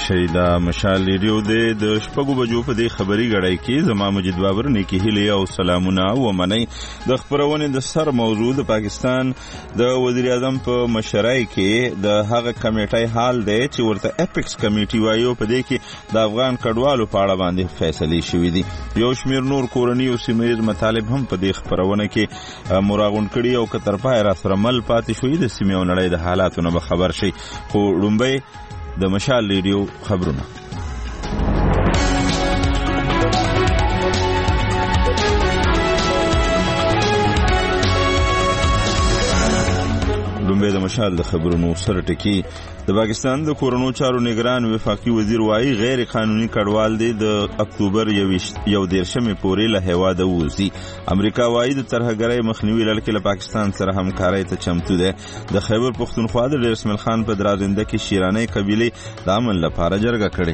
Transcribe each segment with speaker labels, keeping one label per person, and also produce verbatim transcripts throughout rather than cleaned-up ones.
Speaker 1: شئ دا مشال ریډیو دی د شپږو بجو په دې خبري غړای کې زما مجید بابر نیکی هیله او سلامونه و منئ. د خبرونې د سر موضوع د پاکستان د وزیر اعظم په مشرۍ کې د هغه کمیټې حال دی چې ورته اپیکس کمیټي وایو. په دې کې د افغان کډوالو په اړه باندې فیصلې شوې دي. یو شمیر نور کورنی او سیمه مطالب هم په دې خبرونه کې مراغون کړي او کتر پای را سره مل پاتې شوې. د سیمه نړۍ د حالاتو نه خبر شي. خو لومبي د مشال ریډیو خبرونه. لومبي د مشال د خبرونو سره ټکی. د پاکستان د کورونو چارو نگران وفاقي وزیر وايي غیر قانوني کډوال دي د اکتوبر یو دیرشمې پورې له هیواده ووځي. امریکا وايي د ترهګرۍ مخنیوي لړۍ له پاکستان سره همکارۍ ته چمتو ده. د خیبر پښتونخوا د ډیر اسماعیل خان په درازنده کې شیراني قبیله د امن لپاره جرګه کړې.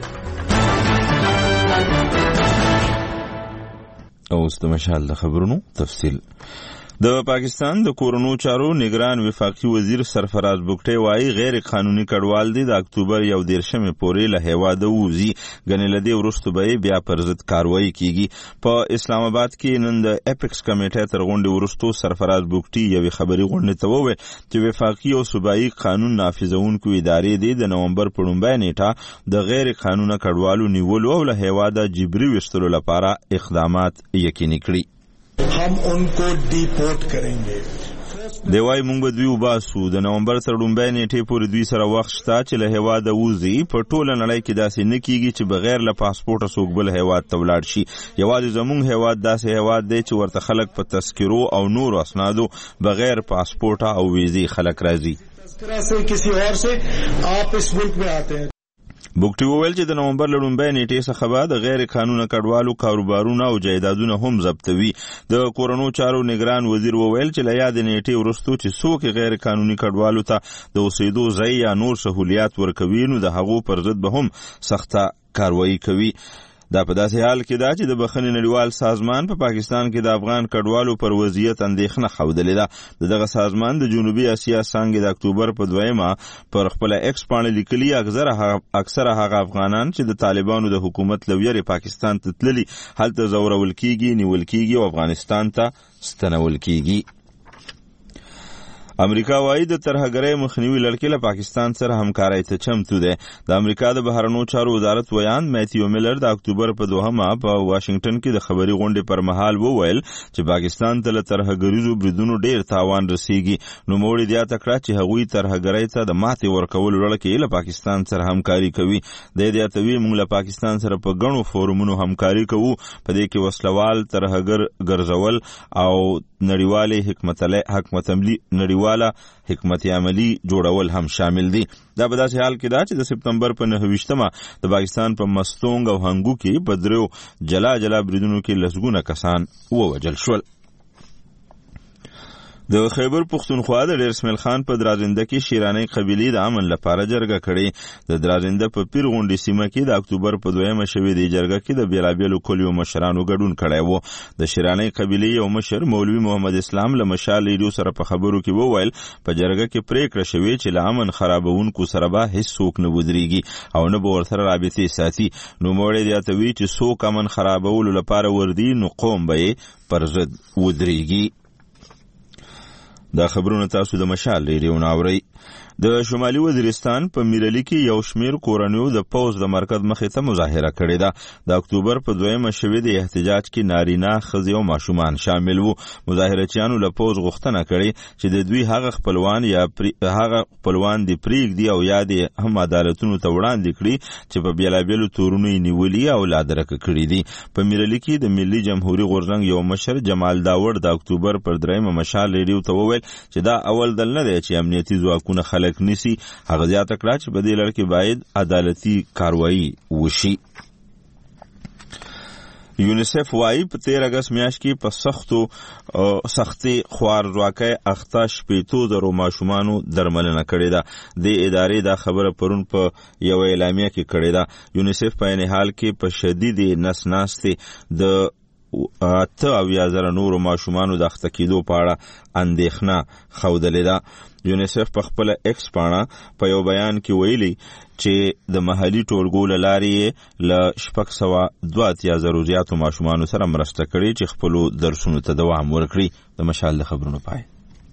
Speaker 1: اوس د مشال د خبرونو تفصیل. د پاکستان د کورونو چارو نگران وفاقي وزیر سرفراز بوګټي وايي غیر قانوني کډوال دي د اکتوبر یو دیرشمې پورې له هیواده ووځي. ګنې له دې وروسته به بیا پر ضد کاروایی کیږي. په اسلام آباد کې نن د اپیکس کمیټې تر غونډې وروسته سرفراز بوګټي یوې خبري غونډې ته وویل چې وفاقي او صوبایي قانون نافذونکو ادارې دي د نومبر په لومړۍ نیټه د غیر قانوني کډوالو نیولو او له هیواده جبري وستلو لپاره اقدامات یقیني کړي.
Speaker 2: हम उनको डिपोर्ट करेंगे.
Speaker 1: دی وای مونږ به دوی وباسو. د نومبر تر لومړۍ نیټې پورې دوی سره وخت شته چې له هیواده ووځي. په ټوله نړۍ کې داسې نه کیږي چې بغیر له پاسپورټه څوک بل هیواد ته ولاړ شي. یوازې زموږ هیواد داسې هیواد دی چې ورته خلک په تذکرو او نورو اسنادو بغیر پاسپورټه او ویزې خلک راځي.
Speaker 2: تذکرہ سے کسی اور سے آپ اس ملک میں آتے ہیں.
Speaker 1: بوګټي وویل چې د نومبر له لومړۍ نیټې څخه به د غیر قانوني کډوالو کاروبارونه او جایدادونه هم ضبطوي. د کورونو چارو نگران وزیر وویل چې له یادې نیټې وروسته چې څوک غیر قانوني کډوالو ته د اوسېدو ځای یا نور سهولیات ورکوي نو د هغو پر ضد به هم سخته کاروایی کوي. دا په داسې حال کې ده چې د بخښنې نړیوال سازمان په پا پاکستان کې د افغان کډوالو پر وضعیت اندېښنه ښودلې ده. د دغه سازمان د جنوبي اسیا څانګې د اکتوبر په دویمه پر خپله ایکس پاڼه لیکلي اکثره هغه افغانان چې د طالبانو د حکومت له ویرې پاکستان ته تللي هلته ځورول کیږي، نیول کیږي او افغانستان ته ستنول کیږي. امریکا وايي د ترهګرۍ مخنیوي لړۍ له پاکستان سره همکارۍ ته چمتو ده. د امریکا د بهرنیو چارو وزارت ویان میتیو میلر د اکتوبر په دوهمه په واشنگټن کې د خبري غونډې پر مهال وویل چې پاکستان ته له ترهګریزو بریدونو ډیر تاوان رسیږي. نوموړي زیاته کړه چې هغوی ترهګرۍ ته د ماتې ورکولو لړۍ کې له پاکستان سره همکاري کوي. د زیاتوي موږ له پاکستان سره په غنو فورمونو همکاري کوو. په دې کې وسلوال ترهګر ګرځول او نړیوالې حکمت حکمت عملی نړیواله حکمت عملی جوړول هم شامل دي. دا په داسې حال کې ده چې د سپتمبر په نهه ویشتمه د پاکستان په مستونګ او هنګو کې په دریو جلا جلا بریدونو کې لسګونه کسان ووژل شول. د خیبر پښتونخوا د ډیر اسماعیل خان په درازنده کې شیراني قبیله د امن لپاره جرګه کړې. د درازنده په پیر غونډې سیمه کې د اکتوبر په دویمه شوې د جرګه کې د بیلابیلو کلیو مشرانو ګډون کړی وو. د شیراني قبیله یو مشر مولوي محمد اسلام له مشال ریډیو سره په خبرو کې وویل په جرګه کې پریکړه شوې چې له امن خرابونکو سره به هیڅ څوک نه ودرېږي او نه به ورسره رابطې ساتي. نوموړی زیاتوي چې څوک امن خرابولو لپاره وردي نو قوم به یې پر ضد ودرېږي. دا خبرونه تاسو د مشال ریډیو ناورئ. د شمالي وزیرستان په میرلی کې یو شمیر کورنیو د پوز د مرکز مخې ته مظاهره کړې ده. د اکتوبر په دویمه شوې د احتجاج کې نارینه، ښځې او ماشومان شامل وو. مظاهرچیانو له پوز غوښتنه کړې چې د دوی هغه خپلوان یا هغه خپلوان دي پریږدي او یا دې هم عدالتونو ته وړاندې کړي چې په بیلابیلو تورونو یې نیولي او لادرکه کړي دي. په میرلی کې د ملي جمهوریت غورځنګ یو مشر جمال داوړ د اکتوبر پر دریمه مشال ریډیو ته وویل چې دا اول ځل نه دی چې امنیتي ځواکونه خلک نسی. هغه زیاته کړه چې په دې لړ کې باید عدالتي کاروایی وشي. یونیسف وايي په تیر اگست میاشت کې په سختو سختي خوارځواکۍ اخته شپېتو زرو ماشومانو درملنه کړې ده. د ادارې دا خبره پرون په یو اعلامیه کې کړې ده. یونیسف په عین حال کې په شدید نس ناستې د اته اویا زره نورو ماشومانو د اخته کېدو په اړه اندېښنه ښودلې ده. یونیسف په خپل ایکس پاڼه په یو بیان کې ویلي چې د محلي ټولګو له لارې له شپږ سوه دوه اتیا زرو زیاتو ماشومانو سره مرسته کړې چې خپلو درسونو ته دوام ورکړي. د مشال د خبرونو پای.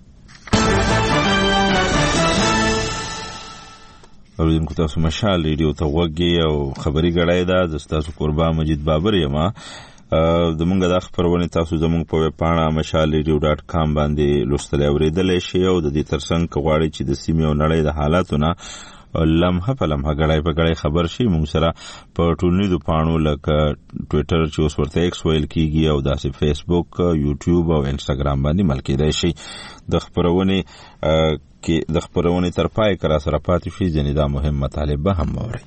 Speaker 1: اوریدونکو تاسو مشال ریډیو ته غوږ او خبري غړای ده. زه ستاسو قربان مجید بابر یم. د مونږ د خبرونه تاسو زموږ په ویب پاڼه مشال ریډیو ډاټ کام باندې لوستل او اوریدل شي او د دې ترڅنګ غواړئ چې د سیمې او نړۍ د حالاتونو لمحه په لمحه غړای په غړای خبر شي. مونږ سره په ټولنیزو پاڼو لکه ټوئیټر چې اوس ورته ایکس ویل کیږي او داسې فیسبوک، یوټیوب او انسټاګرام باندې ملکی دی شي. د خبرونه کې د خبرونه تر پای کرا سره پاتې شي. ځنې دا مهم مطالب به هم اوري.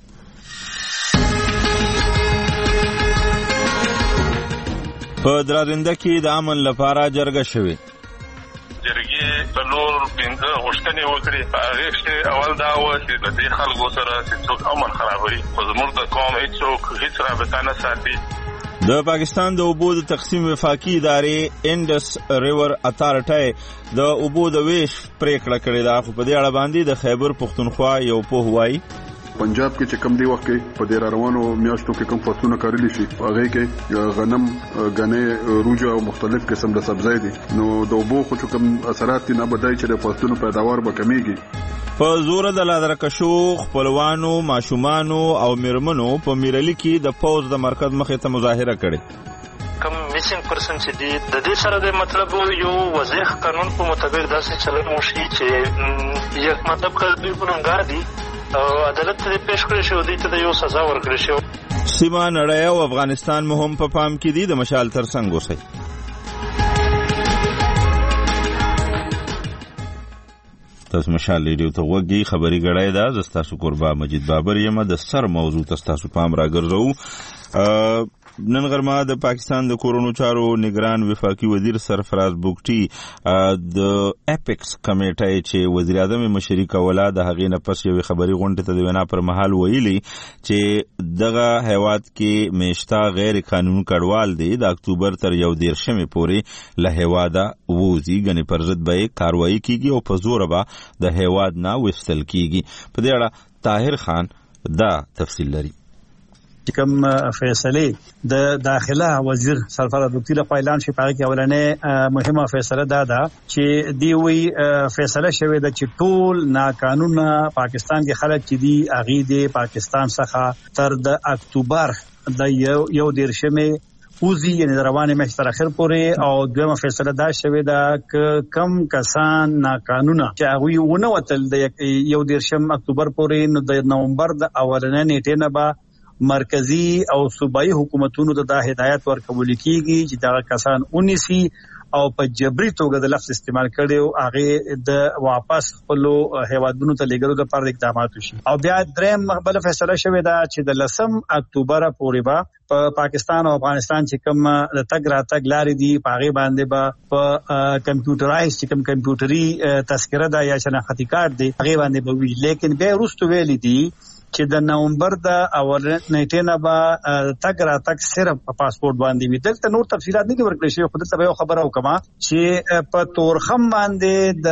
Speaker 1: په درازنده کې د امن لپاره جرګه شوې.
Speaker 3: جرګې څلور پنځه غوښتنې وکړې. هغې کې اول دا وه چې د دې خلکو سره چې څوک امن خرابوي، خو زموږ د قوم هېڅوک هېڅ رابطه نه ساتي.
Speaker 1: د پاکستان د اوبو د تقسیم وفاقي ادارې انډس ریور اتارټي د اوبو د ویش پریکړه کړې ده. خو په دې اړه باندې د خیبر پښتونخوا یو پوه وایي
Speaker 4: پنجاب کې چې کم دی وخت کې په دې روانو میاشتو کې کم فصلونه کارلی شي، هغه کې غنم، غنې، روجه او مختلف قسم د سبزی دي. نو د اوبو خو کم اثرات نه بدای چې د فصلونو پیداوار به کمیږي.
Speaker 1: په زور د لادرکشو خپلوانو، ماشومانو او میرمنو په میرلی کې د پوز د مرکز مخې ته مظاهره کړې.
Speaker 5: کم میسنګ پرسن چې دی د دې سره د مطلب یو وضاح قانون په مطابق داسې چلن وشي چې یک مطلب کړي دوی ګناهګار دي او عدالت ته پیش کړی شي او دوی ته د یو سزا ورکړي شي.
Speaker 1: سیمه، نړۍ او افغانستان مو هم په پام کې دي. د مشال ترڅنګ اوسئ. تاسو مشال ریډیو ته غوږی خبري غړای ده. زه ستاسو قربان مجید بابر یم. د سر موضوع تاسو پام راګرځو. نن غرمه د پاکستان د کورونو چارو نگران وفاقي وزیر سرفراز بوګټي د اپیکس کمیټې چې وزیر اعظم مشري کوله د هغې نه پس یو خبري غونډه ته د وینا پر مهال ویلي چې دغه هیواد کې میشته غیر قانوني کډوال دي د اکتوبر تر یو دیرشمې پورې له هیواده ووځي، ګنې پر ضد به کاروایی کیږي او په زور به د هیواد نه وستل کیږي. په دې اړه طاهر خان دا تفصیل لري.
Speaker 6: کوم فیصله د داخله وزیر سرفراز بوګټي له اعلان شي پاره کې اولنې مهمه فیصله دا ده چې دی وی فیصله شوې ده چې ټول ناقانونه پاکستان کې خلک چې دی اغي دی پاکستان څخه تر د اکتوبر د یو دیرشمې اوزی یعنی روانه مې تر اخر پورې. او دویمه فیصله دا شوې ده ک کم کسان ناقانونه چې هغه ونه وتل د یو دیرشم اکتوبر پورې نو د نومبر د اولنې نیټه نه به مرکزی او صوبایي حکومتونو ته دا هدایت ورکول کیږي چې دا کسان اونیسی او په جبري توګه د لفظ استعمال کړي او هغه د واپس خپل هیوادونو ته لګولو لپاره اقدامات وشي. او بیا دریم بل فیصله شوې ده چې د لسم اکتوبر پورې به په پاکستان او افغانستان چې کوم د تګ راتګ لارې دي په هغه باندې به په کمپیوټرایز چې کوم کمپیوټري تذکره ده یا شناختی کارت دی هغه باندې به وي. لیکن به وروسته ویلي دي چې د نومبر د اول نیټه نه به تګ راتګ صرف په پاسپورت باندې وي. دلته نور تفصیلات نه ورکړل شي. خو دلته یو خبره وکما چې په تورخم باندې د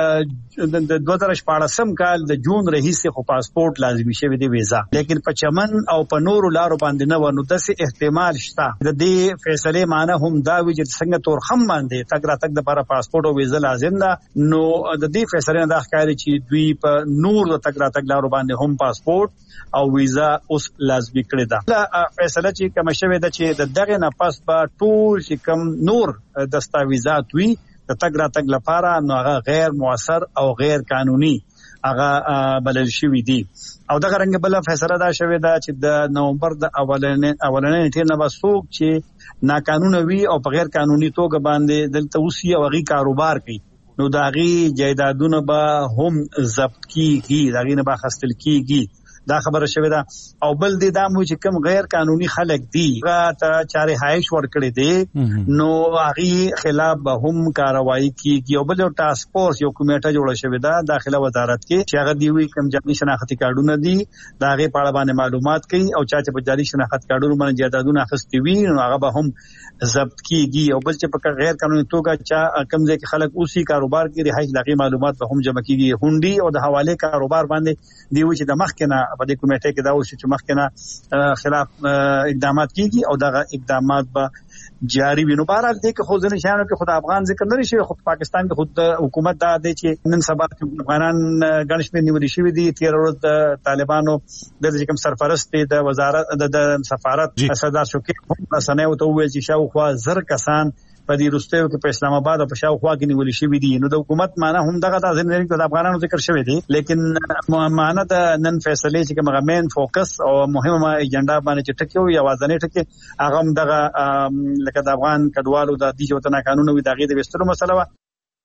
Speaker 6: دوه هزار شپاړسم کال د جون رئیس خو پاسپورت لازمي شوی دی ویزا، لیکن په چمن او په نورو لارو باندې نه ونه. داسې احتمال شته د دې فیصله معنی هم دا وی چې څنګه تورخم باندې تګ راتګ لپاره پاسپورت او ویزا لازم ده، نو د دې فیصله نه ښکاري چې دوی په نور د تګ راتګ لارو باندې هم پاسپورت او ویزا اوس لازمي کړی ده. فیصله چې کوم شوی ده چې د دغه نه پس به ټول چې کوم نور دستاویزات وي د تګ راتګ لپاره نو هغه غیر موثر او غیر قانوني هغه بلل شوی دي. او دغه رنګ بل فیصله دا شوی ده چې د نومبر د اولنې اولنې نیټه نه وسوک چې ناقانونه وي او په غیر قانوني توګه باندې دلته اوسي او غي کاروبار کوي نو داغي جایدادونه به هم ضبط کیږي، داغي نه به خستل کیږي. دا خبره شوې ده. او بل دې دا مو چې کوم غیر قانوني خلک دي ته چاري هایش ورکړي دي نو هغه خلاف به هم کاروایی کیږي. او بل ټاسک فورس یو کمیټه جوړه شوې ده داخله وزارت کې چې هغه دی وی کوم جامي شناختی کارډونه دي دا هغه په اړه باندې معلومات کوي او چا چې په جاري شناخت کارډونو باندې جایدادونه اخیستي وي نو هغه به هم ضبط کیږي. او بل چې په غیر قانوني توګه چا کوم ځای کې خلک اوسي کاروبار کې رهایش دغه معلومات به هم جمع کیږي. هونډي او د حواله کاروبار باندې دی چې د مخکنه په دې کمیټه کې دا اوس چې مخکنه خلاف اقدامات کیږي او دغه اقدامات به جاری وي. نو بهرحال دې کې خو ځنه شانو کې خود افغان ذکر نه شي خو پاکستان کې خود حکومت دا دی چې نن سبا افغانان ګڼ شمېر نیولې شوي دي. تیر ورځ د طالبانو د کوم سرپرست د وزارت د سفارت سردار شوکي رسنۍ ته وویل چې شاوخوا زر کسان په دې روستیو کې په اسلام آباد او په شاوخوا کې نیول شوي دي. نو د حکومت معنا هم دغه د ځینې د افغانانو ذکر شوی دی لیکن معنا د نن فیصله چې کومه مین فوکس او مهمه ایجنډا باندې چې ټکیو یا وازنې ټکی هغه هم دغه لکه د افغان کډوالو د دې وطن قانون وي دغه د وستلو مسله و.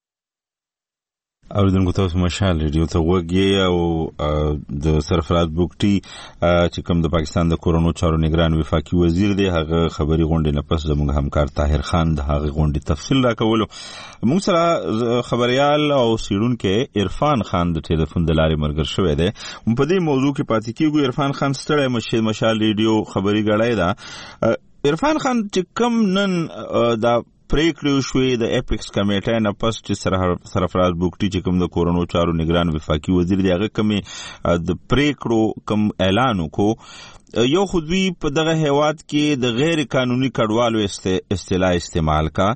Speaker 1: اوریدونکو تاسو مشال ریډیو ته وګورئ او د سرفراز بوکټي چې کوم د پاکستان د کورونو چارو نگران وفاقي وزیر دی هغه خبري غونډې نه پس زموږ همکار طاهر خان د هغه غونډې تفصیل راکولو. موږ سره خبريال او سیډونکو عرفان خان د ټلیفون د لارې مرګر شوی دی. په دې موضوع کې پاتې کیږو. عرفان خان ستړی مشال ریډیو خبري غړای دا. عرفان خان چې کوم نن دا پریکړه شوې د اپیکس کمیټه نه پس چې سرفراز بوکټي چې کوم د کورونو چارو نگران وفاقي وزیر دی هغه کوم د پریکړو کوم اعلان وکړو یو خودوی په دغه هیواد کې د غیر قانوني کډوالو اصطلاح استعمال کا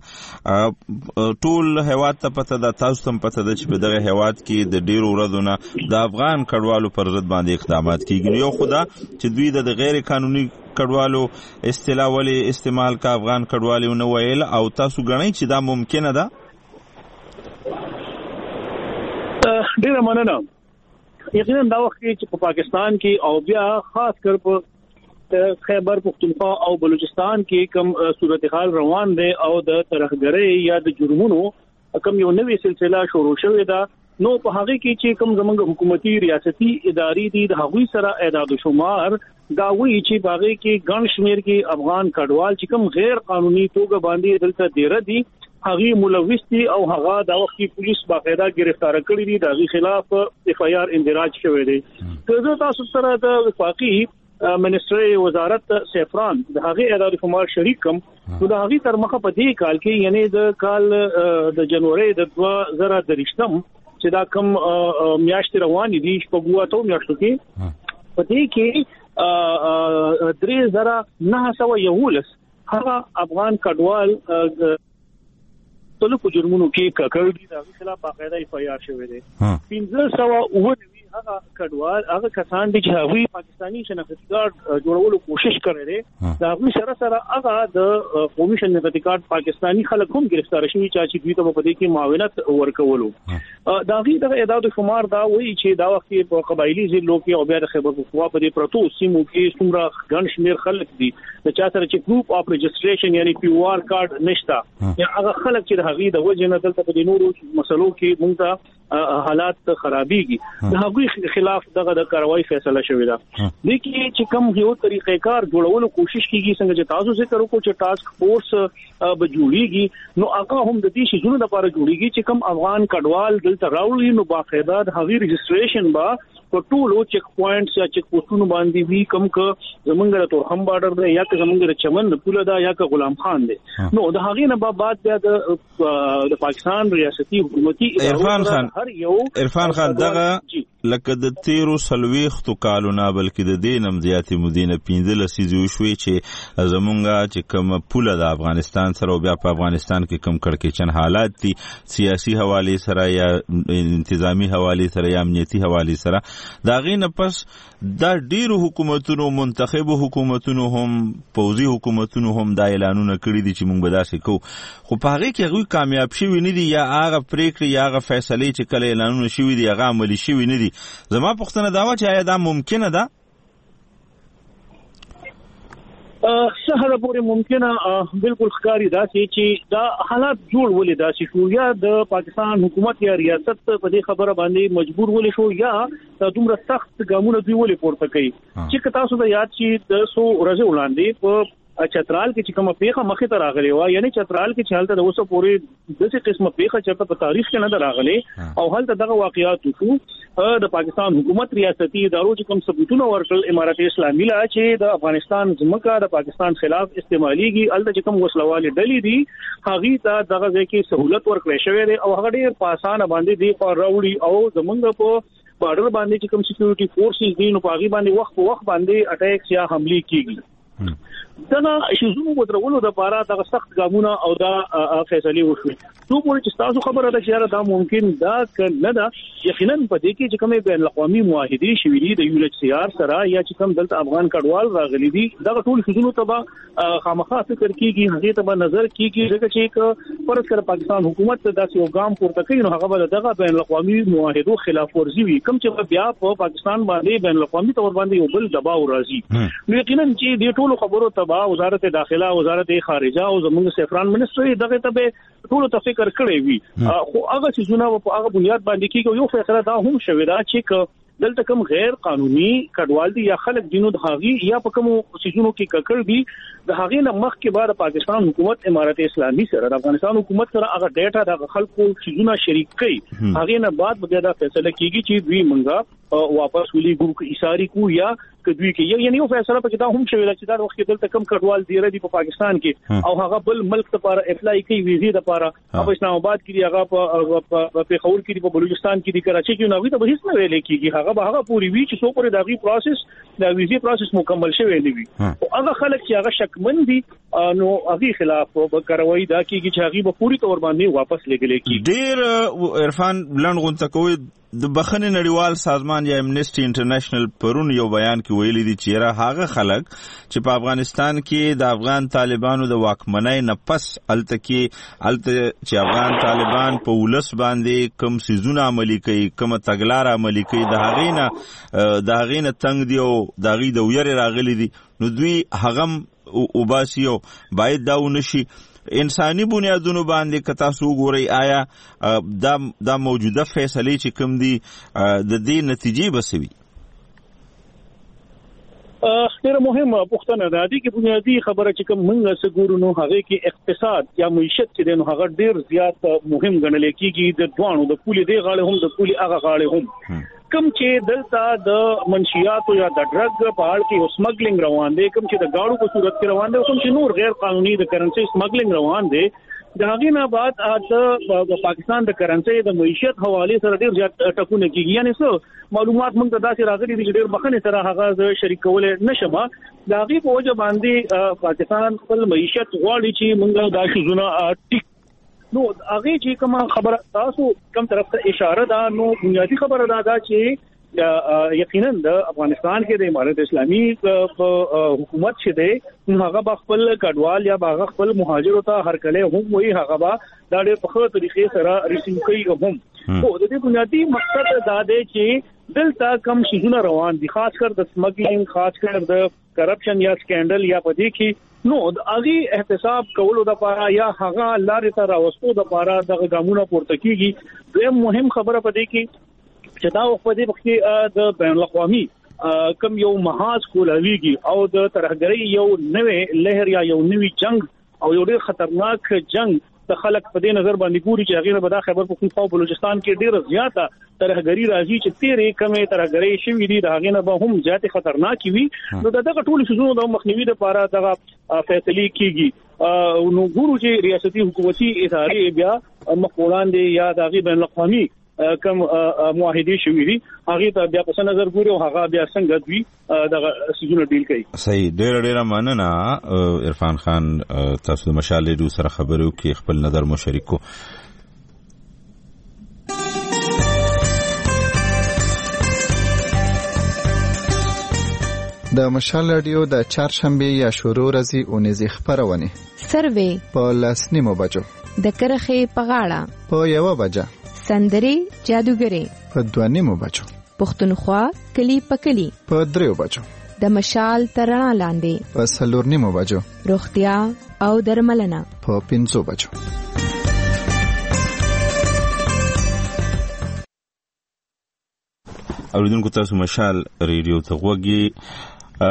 Speaker 1: ټول هیواد ته پته ده تاسو ته پته ده چې په دغه هیواد کې د ډیرو ورځو نه د افغان کډوالو پر ضد باندې اقدامات کیږي. یو خدا چې دوی د غیر قانوني کډوالو اصطلاح ولې استعمال کا افغان کډوالو نه ویل او تاسو غنئ چې دا ممکنه ده؟
Speaker 7: ډیره مننه. یقینا دا وخت چې په پاکستان کې او بیا خاص کر په خیبر پختونخوا او بلوچستان کې کوم صورتحال روان دي او د ترهګرۍ یا د جرمونو کوم یو نوې سلسله شروع شوې ده نو په هغه کې چې کوم زمونږ حکومتي ریاستي ادارې دي د هغوی سره اعداد و شمار دا وی چې باغې کې ګڼ شمیر کې افغان کډوال چې کوم غیر قانوني توګه باندې دلته ډیر دي هغه ملوث دي او هغه د وخت کې پولیس باقاعده گرفتار کړی دي د هغه خلاف اف آی آر اندراج شوی دی. که تاسو سره د وفاقي منسټري وزارت سیفران د هغه اعداد و شمار شریک کوم نو د هغه تر مخه په دې کال کې یعنی د کال د جنوري د دوه زره درشتم چې دا کوم میاشتې روانې دي شپږ اتو میاشتو کې په دې کې درې زره نه سوه یولس هغه افغان کډوال ټول په جرمونو کې ککړ دي دا خلاف باقاعده اف آی آر شوی دی. پنځه سوه اووه نوي هغه کډوال هغه کسان دي چې هغوی پاکستاني شناختی کارت جوړولو کوشش کړی دی دا هغوی سره سره هغه د قومي شناختی کارت پاکستاني خلک هم گرفتار شوي چې دوی ته په دې کې معاونت ورکولو. دا هغوی د اعداد و شمار دا وایي چې دا وخت په قبایلي ضلعو کې او بیا د خیبر پختونخوا په دې پرتو سیمو کې څومره ګڼ شمېر خلک دي د چا سره چې ګروپ اف رجسټریشن یعنی پی او آر کارت نشته یا هغه خلک چې د هغوی د وجه نه دلته په دې نورو مسلو کې موږ ته حالات خرابېږي د هغوی خلاف دغه د کاروایی فیصله شوې ده. د کې چې کوم یو طریقې کار جوړولو کوشش کیږي څنګه چې تاسو ذکر وکړو چې ټاسک فورس به جوړیږي نو هغه هم د دې شیزونو لپاره جوړیږي چې کوم افغان کډوال دلته راوړي نو باقاعده د هغوی رجسټریشن با په ټولو چیک پوینټس یا چیک پوسټونو باندې وی کوم ک زمونږ د تورخم بارډر دی یا ک زمونږ د چمن پوله دا یا ک غلام خان دی نو د هغې نه بعد بیا د پاکستان ریاستي حکومتي
Speaker 1: عرفان خان عرفان خان دغه لکه د تیرو سلويختو کالونه بلکې د دې نم زیاتې مدینه پنځه لسیزې وشوې چې زمونږ چې کوم پوله د افغانستان سره او بیا په افغانستان کې کوم کړکېچن حالات دي سیاسي حواله سره یا انتظامی حواله سره یا امنیتي حواله سره دا غینه پس دا ډیرو حکومتونو منتخب حکومتونو هم پوزي حکومتونو هم دا اعلانونه کړی دي چې موږ به داسې کوو خو په هغه کې هغوی کامیاب شوي نه دي یا هغه پریکړې یا هغه فیصلې چې کله اعلانونه شوي دي هغه عملي شوي نه دي. زما پوښتنه دا وه چې آیا دا ممکنه ده؟
Speaker 7: څه حد پورې ممکنه بالکل ښکاری دا چې دا حالات جوړ ولې دا چې شو یا د پاکستان حکومت یا ریاست په دې خبره باندې مجبور ولې شو یا د دومره سخت ګامونه دوی ولې پورته کوي چې تاسو ته یاد شي د سو ورځې وړاندې په چترال کې چې کومه پیښه مخې ته راغلې و یعنی چترال کې چې حالت د اوسه پورې د څه قسمه پیښه چې په تاریخ کې نه راغلې او حالت دغه واقعیات شو د پاکستان حکومت ریاستي ادارو چې کوم ثبوتونه ورکړل امارات اسلامي لا چې د افغانستان ځمکه د پاکستان خلاف استعماليږي الته چې کوم وسلوالې ډلې دي هغه ته دغه ځکه سہولت ورکړې شوې ده او هغه ډېر په اسانه باندې دی په راوړي او زمونږ په بارډر باندې چې کوم سکیورټي فورسز دي نو په هغه باندې وخت په وخت باندې اٹیکس یا حمله کیږي دا شیزونو بدرولو د پاره د سخت ګامونه او دا فیصله وشو نو پوره چې تاسو خبره ده چې دا ممکن دا نه ده یقینا په دې کې چې کومه بین الاقوامي معاهدې شوې دي د یو ایل ایچ سی آر سره یا چې کوم دلته افغان کډوال راغلي دي دا ټول شیزونو ته خامخا فکر کیږي هغه ته نظر کیږي چې چې پرد کړ پاکستان حکومت د یو ګام پورته کوي نو هغه به دغه بین الاقوامي معاهدو خلاف ورزي وي کوم چې بیا په پاکستان باندې بین الاقوامي تور باندې یو بل دباو راځي نو یقینا چې دې ټول خبرو ته وزارت داخله وزارت خارجه او زموږ سفران منسټري دغه ته ټول ته فکر کړی وي خو هغه چې زونه په هغه بنیاد باندې کیږي یو فیصله دا هم شوی دا چې دلته کوم غیر قانوني کډوال دي یا خلک دینو د هاغي یا په کوم سيزونو کې ککړ دي د هاغي نه مخ کې بعد پاکستان حکومت امارات اسلامي سره د افغانستان حکومت سره هغه ډیټا د خلکو سيزونه شریک کړي هاغي نه بعد بیا دا فیصله کیږي چې دوی منګه واپس ولي ګو ایثاری کو یا کدوی کې یعنی یو فیصله پکې دا هم شوی چې دا وخت کې دلته کم کډوال دی ردی په پاکستان کې او هغه بل ملک لپاره اپلای کوي ویزې لپاره په اسلام آباد کې دی هغه په پیښور کې دی په بلوچستان کې دی کراچي کې نو ته به هیڅ نه ویل کېږي هغه به هغه پوری وی چې څو پورې دغه پروسس د ویزې پروسس مکمل شوی دی او هغه خلک چې هغه شکمن دي نو هغه خلاف په کاروایی دا کېږي چې هغه به پوری تور باندې واپس لګلې کېږي
Speaker 1: ډیر عرفان بلند غونډه کوي د بخښنې نړیوال سازمان یا امنیسټي انټرنیشنل پرون یو بیان کې ویلي دي چې را هغه خلک چې په افغانستان کې د افغان طالبانو د واکمنۍ نه پس الته کې الته چې افغان طالبان په ولس باندې کوم سيزونه عملي کوي کوم تګلار عملي کوي د هغې نه د هغې نه تنګ دی او د هغې د ویرې راغلي دي نو دوی هغه وباسي او باید دا ونشي انساني بنیادونو باندې که تاسو وګورئ آیا دا دا موجوده فیصلې چې کوم دي د دې نتیجې به څه وي
Speaker 7: ډېره مهمه پوښتنه ده دې کې بنیادي خبره چې کوم موږ سګورو نو هغه کې اقتصاد یا معیشت چې د هغه ډېر زیات مهم ګڼل کېږي د دوانو د پولي دی غاړه هم د پولي هغه غاړه هم کم چې دلته د منشیات یا د ډرګ په اړه کې سمګلینګ روان دي کم چې د گاړو په صورت کې روان دي کوم چې نور غیر قانوني د کرنسي سمګلینګ روان دي د هغې نه بعد د پاکستان د کرنسي د معیشت حواله سره ډېر زیات ټکونه کیږي یعنی څه معلومات موږ ته داسې راغلي دي چې ډېر بخښنې سره هغه شریک کول نشم د هغې په وجه باندې پاکستان خپل معیشت غواړي چې موږ دا شیزونه ټیک نو هغه چې کوم خبره تاسو کوم طرف ته اشاره ده نو بنیادی خبره ده چې یقینا د افغانستان کې د امارت اسلامي حکومت چې ده هغه خپل کډوال یا باغ خپل مهاجرو ته هرکله هم وي هغه با د ډېر په خپل طریقې سره ریسیو کوي هم خو د دې بنیادی مقصد دا دی چې دلته کم شیزونه روان دي خاص کر د سمګلینګ خاص کر د کرپشن یا سکینډل یا پدې کې نو هغه احتساب کولو د پاره یا هغه لارې ته راوستو د پاره د ګامونو پورته کیږي دوی مهم خبره پدې کې چې دا په دې وخت کې د بین الاقوامي کم یو محاذ کولاویږي او د ترهګرۍ یو نوې لهر یا یو نوې جنگ او یو ډېر خطرناک جنگ د خلک په دې نظر باندې ګوري چې هغه به دا خبر په خو بلوچستان کې ډېر زیاته ترهګری راځي چې تیرې کمې ترهګری شوې دي د هغه نه به هم زیات خطرناک وي نو دغه ټول شزونو د مخنیوي لپاره دغه فیصله کیږي نو ګورو چې ریاستي حکومتي ادارې بیا مخولان دي یا د بین الاقوامي کم معاهدې شوې دي هغه ته بیا په نظر ګوري او هغه بیا څنګه دوی دغه سيزونه ډیل کوي
Speaker 1: صحیح ډېر ډېر مننه عرفان خان تاسو د مشال ډو سره خبرو کې خپل نظر مو شریکو
Speaker 8: د مشال رادیو د چهارشنبه یا شروع ورځې اونیزې خبرونه
Speaker 9: سروي
Speaker 8: په لسنیمو بجو
Speaker 9: د کرخه په غاړه
Speaker 8: په یو بجه
Speaker 9: سندري جادوګري
Speaker 8: په دوانیمو بجو
Speaker 9: پښتونخوا کلی په کلی
Speaker 8: په دریو بجو
Speaker 9: د مشال ترنا لاندې
Speaker 8: په څلور نیمو بجو
Speaker 9: روغتیا او درملنه
Speaker 8: په پنځو بجو.
Speaker 1: اوریدونکو تاسو مشال ریډیو ته غوږی.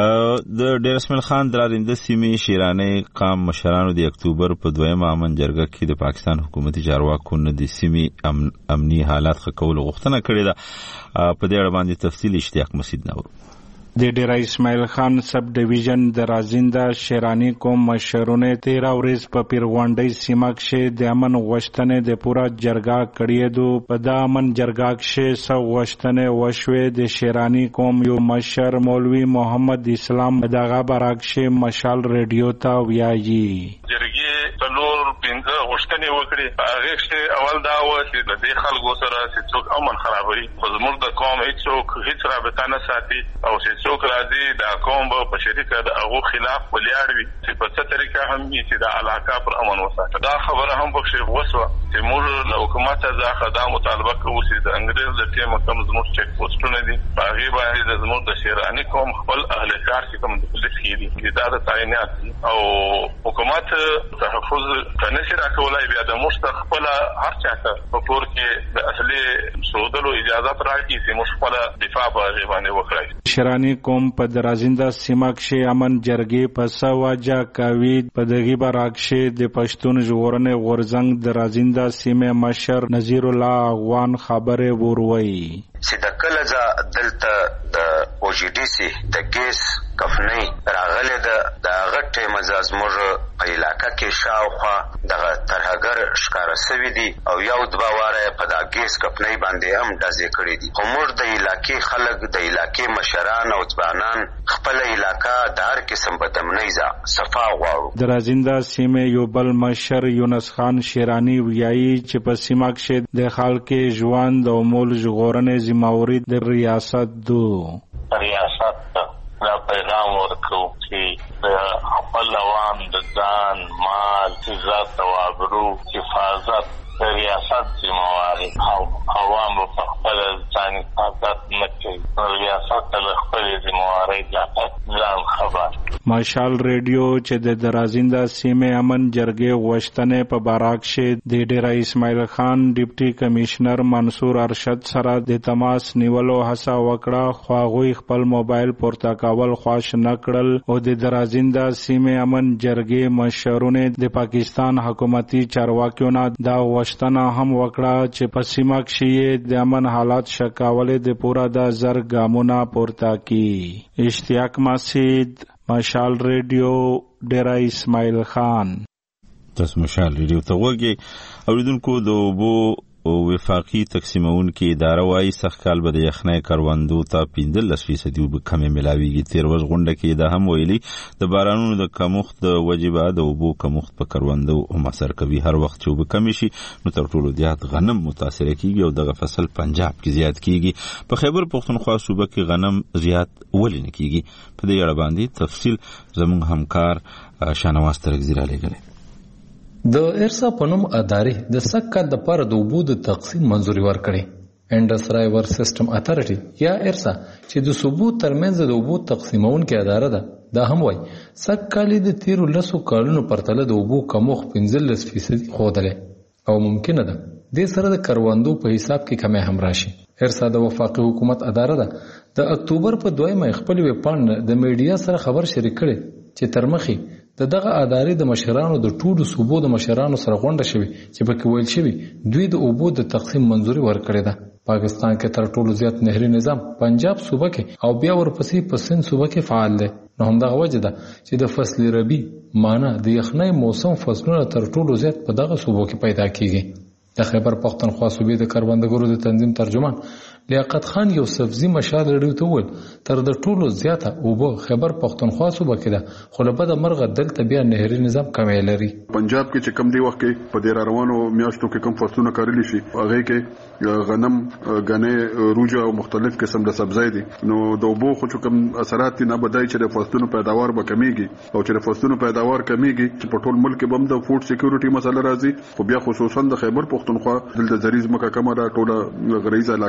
Speaker 1: د ډیر اسماعیل خان درارنده سیمې شیرانه قام مشرانو د اکتوبر په دویمه امن جرګه کې د پاکستان حکومتي چارواکو نه د سیمې امن امني حالات ښه کولو غوښتنه کړې ده. په دې اړه باندې تفصیل اشتیاق مسعود نور.
Speaker 10: د ډیر اسماعیل خان سب ډیویژن د رازنده شیرانی قوم مشرونه تیرا ورځ په پیرغونډي سیمه کې د امن غوښتنې د پورا جرګه کړې دو. په د امن جرګه کې سو غوښتنې وشوې د شیرانی قوم یو مشر مولوی محمد اسلام دغه براکشه مشال ریډیو ته ویایي.
Speaker 3: جرګې څلور پنځه غوښتنې وکړي. هغه چې اول دا و چې د دې خلکو سره چې څوک امن خرابوي، خو زموږ د قوم هیڅوک هیڅ رابطه نه ساتي او چې څوک راځي دا قوم به په شریکه د هغو خلاف ولاړ وي چې په څه طریقه هم وي چې د علاقه پر امن وساتي. دا خبره هم پکښې وسوه چې موږ له حکومت څخه دا مطالبه کوو چې د انګریز د ټیمه کوم زموږ چیک پوسټونه دي په هغې باندې د زموږ د شیراني قوم خپل اهل کار چې کوم د پولیس کې دي دا د تعینات دي او حکومت تحفظ ته نشي راکولی. بیا د موږ ته خپله هر چا ته په کور کې د اصلي سودلو اجازت راکړي چې موږ خپله دفاع په هغې باندې وکړی.
Speaker 10: شیرانی قوم په درازنده سیمه کې امن جرګې په سواجا کوي. په دغه براکشه د پښتون ژغورنې غورځنګ درازنده سیمه مشر نذیر الله افغان خبره وروي
Speaker 11: چې د کله ځا دلته د او جی ډی سی د ګیس کفنۍ راغله د غټه مزاز موږ په علاقې کې شاوخوا د ترهګر ښکار سوي دي او یو د باوره په د ګیس کفنۍ باندې هم دازې کړې دي. خو موږ د علاقې خلک د علاقې مشران او ځوانان خپل علاقې د هر قسم بدمنۍ ځا صفا غواړو.
Speaker 10: درازنده سیمه یو بل مشر یونس خان شیرانی ویایي چې په سیمه کې د خلکو ژوند او مول ژغورنې ذمہواری د ریاست دو.
Speaker 3: ریاست دا پیغام ورکو چې د خپل عوام د ځان مال عزت او آبرو حفاظت د ریاست ذمہواری او عوام په خپل ځان حفاظت نه کوي. ریاست له خپل ذمہواری ځان خبر.
Speaker 10: مشال ریډیو چې د درازنده سیمه امن جرګې غوښتنې په باراکشه د ډیر اسماعیل خان ډیپټي کمشنر منصور ارشد سره د تماس نیولو هڅه وکړه، خو هغوی خپل موبایل پورته کول خوښ نه کړل او د درازنده سیمه امن جرګې مشرونه د پاکستان حکومتي چارواکیو نه دا غوښتنه هم وکړه چې په سیمه کې د امن حالات شکاولې د پورا د زر ګامونه پورته کی. اشتیاق مسعود مشال ریډیو ډیرا اسماعیل خان.
Speaker 1: تاسو مشال ریډیو ته وګورئ. اوریدونکو د اوبو وفاقي تقسیمونکې اداره وايي سږ کال به د یخنۍ کروندو ته پنځلس فیصدي اوبه کمې ملاویږي. تېر ورځ غونډه کې دا هم ویلي د بارانونو د کمښت د وجې به د اوبو کمښت په کروندو هم اثر کوي. هر وخت چې اوبه کمې شي نو تر ټولو زیات غنم متاثره کیږي او دغه فصل پنجاب کې زیات کیږي. په خیبر پښتونخوا صوبه کې غنم زیات ولې نه کیږي؟ په دې اړه باندې تفصیل زموږ همکار شاهنواز ترکزي رالیږلی.
Speaker 12: د ارسا پنوم ادارې د سکه د پر د اوبو د تقسیم منځوري ورکړي. انډس رایور سیستم اتھارټي یا ارسا چې د صوبو ترمنځ د اوبو تقسیمونکې اداره ده دا هم وایي سږ کال د تیرو لسو کالونو پرتله د اوبو کمښت پنځلس فیصدي ښودلی او ممکنه ده دې سره د کروندو په حساب کې کمی هم راشي. ارسا د وفاقي حکومت اداره ده. د اکتوبر په دویمه خپل ویبپاڼه د میډیا سره خبر شریک کړي چې تر مخې د دغه ادارې د مشرانو د ټولو صوبو د مشرانو سره غونډه شوې چې پکې ویل شوي دوی د اوبو د تقسیم منځوري ورکړې ده. پاکستان کې تر ټولو زیات نهري نظام پنجاب صوبه کې او بیا ورپسې په سند صوبه کې فعال دی. نو همدغه وجه ده چې د فصل ربی معنی د یخنۍ موسم فصلونه تر ټولو زیات په دغه صوبو کې پیدا کیږي. د خیبر پښتونخوا صوبې د کروندګرو د تنظیم ترجمان لیاقت خان یوسفزي مشال ریډیو ته وویل تر د ټولو زیاته اوبه خیبر پښتونخوا صوبه کې ده خو له بده مرغه دلته بیا نهري نظام کمی لري.
Speaker 4: پنجاب کې چې کم دی وخت کې په دې روانو میاشتو کې کم فصلونه کارلی شي هغه کې غنم غنې روجه او مختلف قسم د سبزی دي نو د اوبو خو کوم اثرات نه بدای چې د فصلونو پیداوار به کمیږي او چې د فصلونو پیداوار کمیږي چې په ټول ملک کې بم د فود سکیورټي مسله راځي خو بیا خصوصا د خیبر پښتونخوا دلته زریز مکه کمره ټوله غریزه علاقه ده او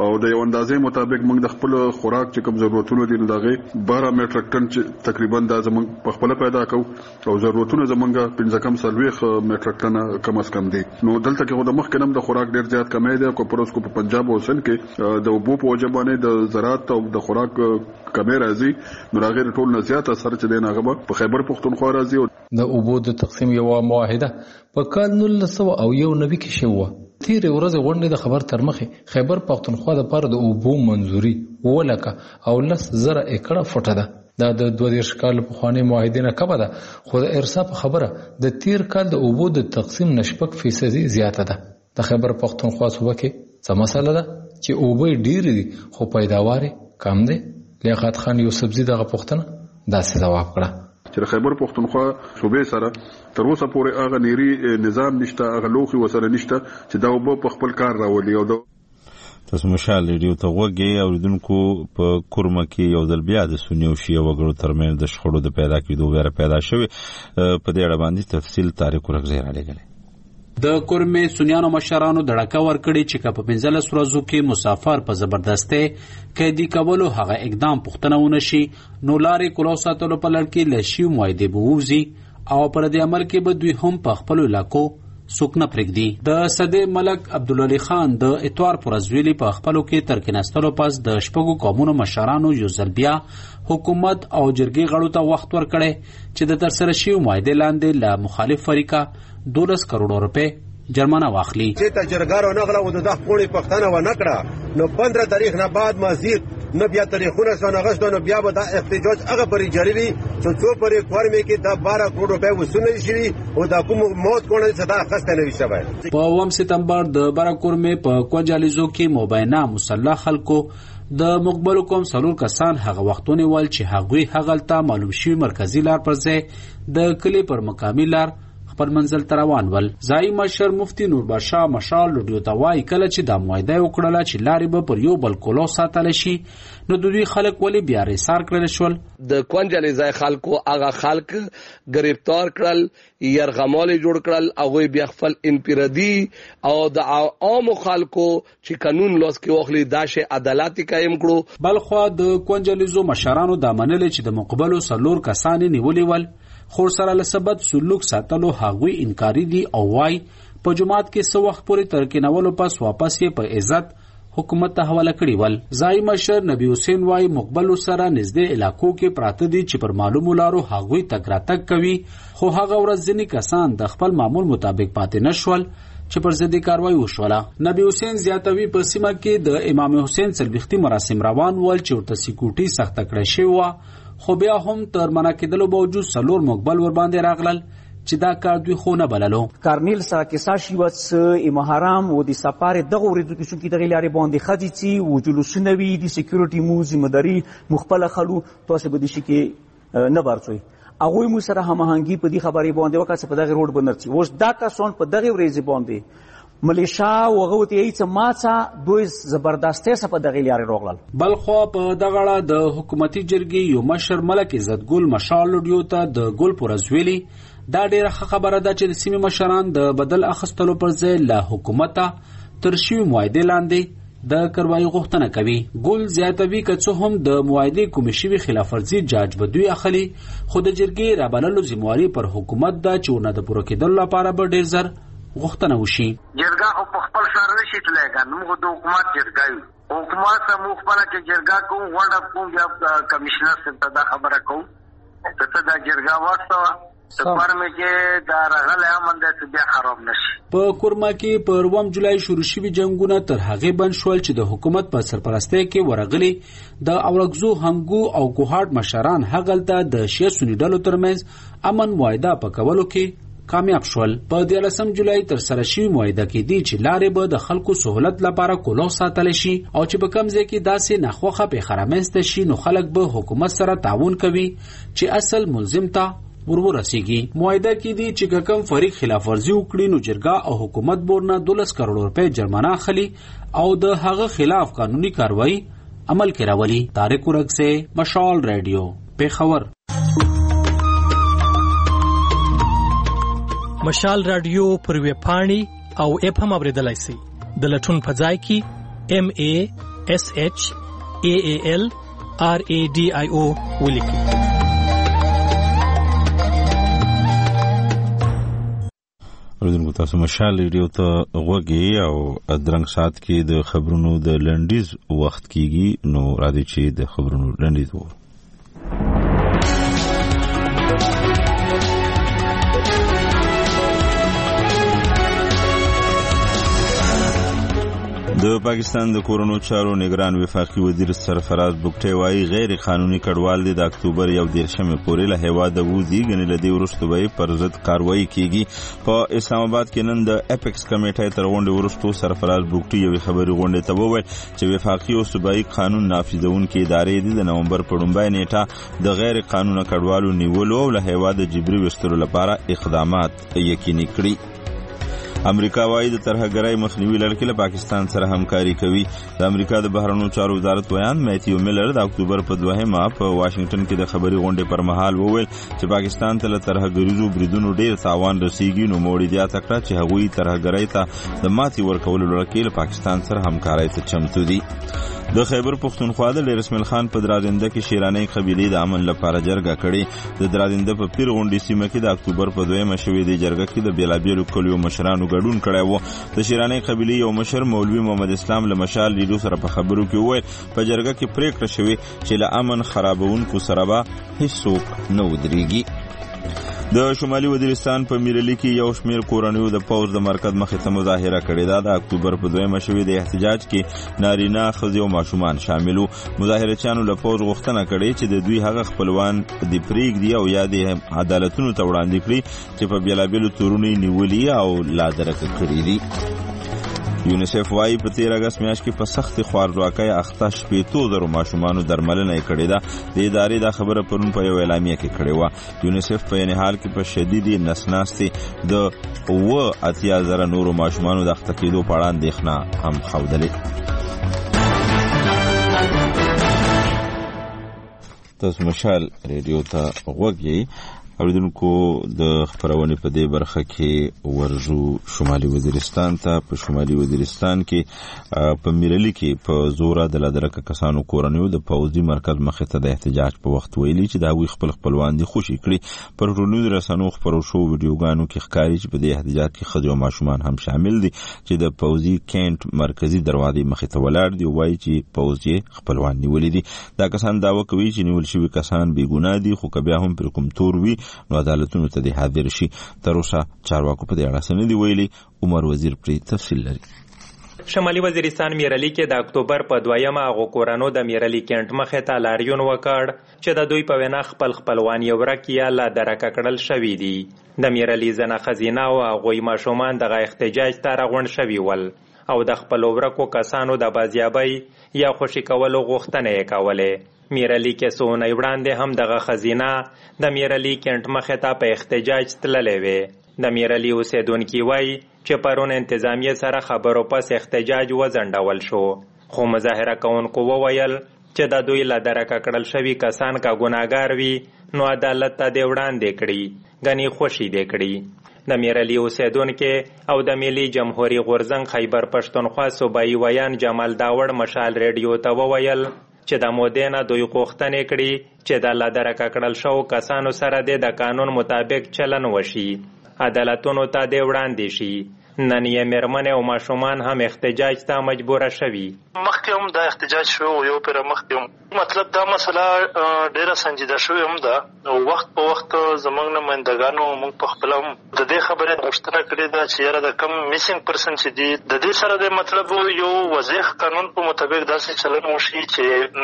Speaker 4: او د یو اندازې مطابق موږ د خپل خوراک چې کوم ضرورتونه دي نو دغه بارہ میټریک ټن چې تقریبا دا زموږ په خپل پیدا کوو او ضرورتونه زمونږ پنځه کم سلويخ میټریک ټن کم از کم دي. نو دلته کې د مخکې نم د خوراک ډیر زیات کمی دی کو پر اوس کو په پنجاب او سند کې د وبو په وجبانه د زراعت او د خوراک کمی راځي نو راغیر ټول نه زیات اثر چې دین هغه په خیبر پختونخوا راځي.
Speaker 12: د وبو د تقسیم یو معاهده په کال نولس سوه او یو نوي کې شوه. تیر ورځ غونډه د خبر تر مخه خیبر پختونخوا د پر د وبو منځوري ولکه او لس زره ایکړه فوټه ده. دا د دوه دیرش کال پخواني معاهدې نه کمه ده خو د ارسا په خبره د تیر کال د اوبو د تقسیم نشپک فیصدي زیاته ده. د خیبر پختونخوا صوبه کې څه مسله ده چې اوبه ډېرې دي خو پیداوار کم دی. لیاقت خان یوسفزي دغه پوښتنه داسې ځواب کړه
Speaker 4: چې خیبر پختونخوا صوبې سره تر اوسه پورې هغه نیری نظام نشته هغه لوخي وسره نشته چې دا اوبه په خپل کار راولي. او
Speaker 1: تاسو مشال ریډیو ته وګورئ اوریدونکو په کورمه کې یو ځل بیا د سنیو شیعه وګړو ترمنځ د شخړو د پیدا کېدو ویره پیدا شوې. په دې اړه باندې تفصیل طارق ورغزی را لګلې.
Speaker 13: د کورمه سنیانو مشرانو د ډکه ورکړي چې په پنځلس ورځو کې مسافر په زبردسته قیدی کولو هغه اقدام پښتنونه شي نو لارې کولو ساتلو په لړ کې لشي معاهده بووزي او پر دې عمل کې به دوی هم په خپل علاقو څوک نه پرېږدي. د صدې ملک عبدالعلي خان د اتوار پر ورځ په خپلو کې تر کېناستلو پس د شپږو قومونو مشرانو یو ځل بیا حکومت او جرګې غړو ته وخت ورکړی چې د ترسره شویو معاهدې لاندې له مخالف فریقه دولس کروڑ روپے جرمانه واخلي.
Speaker 14: چې تجرګارو نغله و د خپل پښتنه و نکړه نو پندرہ تاریخ نه بعد مزید نو بیا تاریخونه سنغشت نو بیا به دا احتجاج هغه پرې جاری وي چې څو پرې کورمه کې د بارہ کروڑ روپے وسونه شي او دا کوم موت کونه صدا خسته نه وي.
Speaker 13: په اووم سپتمبر د بارہ کورمه په کوجالیزو کې مبینه مسلح خلکو د مقبل کوم سلور کسان هغه وختونه ول چې هغوی هغلته معلوم شوی مرکزی لار پر ځای د کلی پر مقامی لار پر منزل تروان ول. ځای مشر مفتی نور بادشاه مشال لډیو ته وای کله چې د معاهده وکړه چې لارې به پر یو بل کولو ساتل شي نو د دوی خلک ولی بیا رسار کړل شول.
Speaker 15: د کونجلې ځای خلکو هغه خلک گرفتار کړل يرغمال جوړ کړل هغه بیا خپل انفرادي او د عام خلکو چې قانون لاس کې واخلي داشه عدالت قائم کړو.
Speaker 13: بلخو د کونجلیزو مشرانو د منل چې د مقبلو سلور کسان نیولې ول خور سره لسبت سلوک ساتلو هغوی انکاری دي او وای په جماعت کې سو وخت پورې ترکینولو پس واپس یې په عزت حکومت ته حواله کړی ول. ځای مشر نبی حسین وای مقبل سره نږدې علاقو کې پراته دي چې پر معلومو لارو هغوی تګ راتګ کوي خو هغه ورځ ځینې کسان د خپل معمول مطابق پاتې نشول چې پر ضد کاروایی وشوله. نبی حسین زیاتوي په سیمه کې د امام حسین څلوېښتي مراسم روان ول چې ورته سکیورټي سخته کړې شوې وه خو بیا هم تر منع کېدلو باوجود سلور مقبل ور باندې راغلل چې دا کار دوی خو نه بللو.
Speaker 16: کارنیل ساکسا شیوت ام حرام و د سفر دغه ورځو کې شو کې دغه لارې باندې خځې او جلوسونه وی د سکیورټي مو ذمہداري مخبل خلو تاسو به د شي کې نه برڅوي هغه مو سره هماهنګي په دې خبرې باندې وکړه په دغه روډ باندې اوس دا کسان په دغه ورځ باندې ملیشا وغه ته ایڅ ماڅه دوی زبردسته سپ دغه لارې روغلل.
Speaker 13: بلخو په دغه اړه د حکومتي جرګې یو مشر ملک عزت ګل مشال لډیو ته د ګل پرزویلی دا ډیره خبره ده چې د سیمې مشران د بدل اخستلو پر ځای له حکومت تر شوی معاهده لاندې د کاروایی غوښتنه کوي. ګل زیاتوي که څه هم د معاهده کوم شی خلاف ورزي جاج بدوی اخلي خو د جرګې رابللو ذمہواری پر حکومت ده چې ونه د پوره کېدل لپاره به ډیر زر غوښتنه وشي.
Speaker 17: جرګه خو په خپل سر نشي تللی کنه موږ د حکومت جرګه یو حکومت سره موږ خپله چې جرګه کوو غونډه کوو بیا کمیشنر صاحب ته دا خبره کوو ته دا جرګه واستوه سفر مې کې دا راغلی امن دی چې بیا خراب نشي.
Speaker 13: په کورما کې په اووم جولای شروع شوي جنګونه تر هغې بند شول چې د حکومت په سرپرستۍ کې ورغلي د اورکزو هنګو او کوهاټ مشران هغلته د شیعه سني ډلو ترمنځ امن معاهده په کولو کې کامیاب شول. په دیارلسم جولای تر سره شوی معاهده کې دي چې لارې به د خلکو سہولت لپاره کولو ساتل شي او چې په کم ځای کې داسې ناخوخه پیښه رامنځته شي نو خلک به حکومت سره تعاون کوي چې اصل ملزم ته ورورسیږي. معاهده کې دي چې کم فریق خلاف ورزي وکړي نو جرګه او حکومت بورنه دولس کروڑ روپے جرمانه اخلي او د هغه خلاف قانوني کاروایی عمل کې راولي. طارق ورغزی مشال ریډیو پیښور.
Speaker 18: مشال رادیو پر ویب پاڼې او اپ هم اوریدلای شئ. د لټون په ځای کې ام ای اس ایچ ای ای ایل آر ای ډي آی او ولیکئ.
Speaker 1: اوریدونکو تاسو مشال ریډیو ته غوږی او درنګ سات کې د خبرونو د لنډیز وخت کیږي، نو راځي چې د خبرونو لنډیز وو. د پاکستان د کورونو چارو نگران وفاقي وزیر سرفراز بوکټي وايي غیر قانوني کډوال د اکتوبر یو دیرشمه پورې له هیواده وځي، غني له دې وروسته به پر ضد کاروایی کیږي. په اسلام آباد کې نن د اپیکس کمیټې تر غونډې وروسته سرفراز بوکټي یو خبري غونډه ته وویل چې وفاقي او صوبایي قانون نافذونکي ادارې د نومبر په لومړۍ نیټه د غیر قانوني کډوالو نیولو او له هیواده جبري وستلو لپاره اقدامات یقیني کړي. امریکا وايي د ترهګرۍ مخنیوي لړ کې له پاکستان سره همکاري کوي. د امریکا د بهرنیو چارو وزارت ویان میتیو میلر د اکتوبر په دوهمه په واشنگټن کې د خبري غونډې پر مهال وویل چې پاکستان ته له ترهګریزو بریدونو ډیر تاوان رسیږي، نو موړي زیاته کړه چې هغوی ترهګرۍ ته د ماتې ورکولو لړ کې له پاکستان سره همکارۍ ته چمتو دي. د خیبر پښتونخوا د ډیرسمل خان په درازنده کې شیراني قبيله د امن لپاره جرګه کړې. د درازنده په پیر غونډې سیمه کې د اکتوبر په دویمه شوې د جرګه کې د بیلابیلو کلیو مشرانو ګډون کړی و. د شیراني قبيله یو مشر مولوي محمد اسلام له مشال لیدو سره په خبرو کې وویل په جرګه کې پریکړه شوې چې له امن خرابونکو سره به هیڅوک نه ودرېږي. د شمالي وزیرستان په میرلی کې یو شمیر کورنیو د پوز د مرکز مخې ته مظاهره کړې ده. د اکتوبر په دویمه شوې د احتجاج کې نارینه، ښځې او ماشومان شاملو. مظاهرچیانو له پوز غوښتنه کړې چې د دوی هغه خپلوان د پریږدي او یا د عدالتونو ته وړاندې کړي چې په بیلابیلو تورونو نیولي او لا درکه کړي دي. یونیسف وايي په تیر اگست میاشت کې په سخت خوارځواکۍ اخته شپېتو زرو ماشومانو درملنه یې کړې ده. د ادارې دا خبره پرون په یو اعلامیه کې کړې وه. یونیسف په یعنې حال کې په شدیدې نسناستې د اوه اتیا زره نورو ماشومانو د اخته کېدو په اړه اندېښنه هم ښودلې. تاسو مشال ریډیو ته غوږ یې. اوریدونکو د خبرونه په دې برخه کې ورجو شمالي وزیرستان ته. په شمالي وزیرستان کې په میرلی کې په زوره د لادرکه کسانو کورنیو د پوځي مرکز مخې ته د احتجاج په وخت ویلي چې دا وی خپل خپلوان دي خوشي کړي. پر ټولنیزو رسنیو خبرو شو ویډیوګانو کې ښکاري چې په دې احتجاج کې ښځې او ماشومان هم شامل دي چې د پوځي کینټ مرکزی دروازې مخې ته ولاړ دي. وایي چې پوځي خپلوان نیولې دي. دا کسان داوا کوي چې نیول شوي کسان بې ګناه دي، خو که بیا هم پر کوم تور وي نو عدالتونو ته دې حاضر شي. تر اوسه چارواکو په دې اړه څه نه دي ویلي. عمر وزیر پرې تفصیل لري.
Speaker 19: شمالي وزیرستان میرلی کې د اکتوبر په دویمه هغو کورنو د میرلی کینټ مخې ته لاریون وکړ چې د دوی په وینا خپل خپلوان یې ورک یا لا درکه کړل شوي دي. د میرلی ځنه ښځینه او هغوی ماشومان دغه احتجاج ته راغونډ شوي ول او د خپلو ورکو کسانو د بازیابۍ یا خوشي کولو غوښتنې یې کولې. میرلی کې څو اونۍ وړاندې هم دغه ښځینه د میرلی کینټ مخې ته په احتجاج تللې وې. د میرلی اوسیدونکي وایي چې پرون انتظامیه سره خبرو پس احتجاج وځنډول شو، خو مظاهره کوونکو وویل چې د دوی له درکه کړل شوي کسان که ګناهګار وي نو عدالت ته دې وړاندې کړي، ګنې خوشي دې کړي. د میرلی اوسیدونکي او د ملي جمهوریت غورځنګ خیبر پښتونخوا صوبایي ویان جمال داوړ مشال ریډیو ته وویل چې د مودې نه دوی غوښتنې کړي چې د له درکه کړل شوو کسانو سره دې د قانون مطابق چلن وشي، عدالتونو ته دې وړاندې شي. نن یې مېرمنې او ماشومان هم احتجاج ته مجبوره شوي.
Speaker 5: مخکې هم دا احتجاج شوی و، یو پېره مخکې هم مطلب دا مسله ډېره سنجیده شوې هم ده. وخت په وخت زموږ نمایندګانو موږ په خپله هم د دې خبرې غوښتنه کړې ده چې یاره د کم میسینګ پرسن چې دي د دې سره د مطلب یو واضح قانون په مطابق داسې چلن وشي چې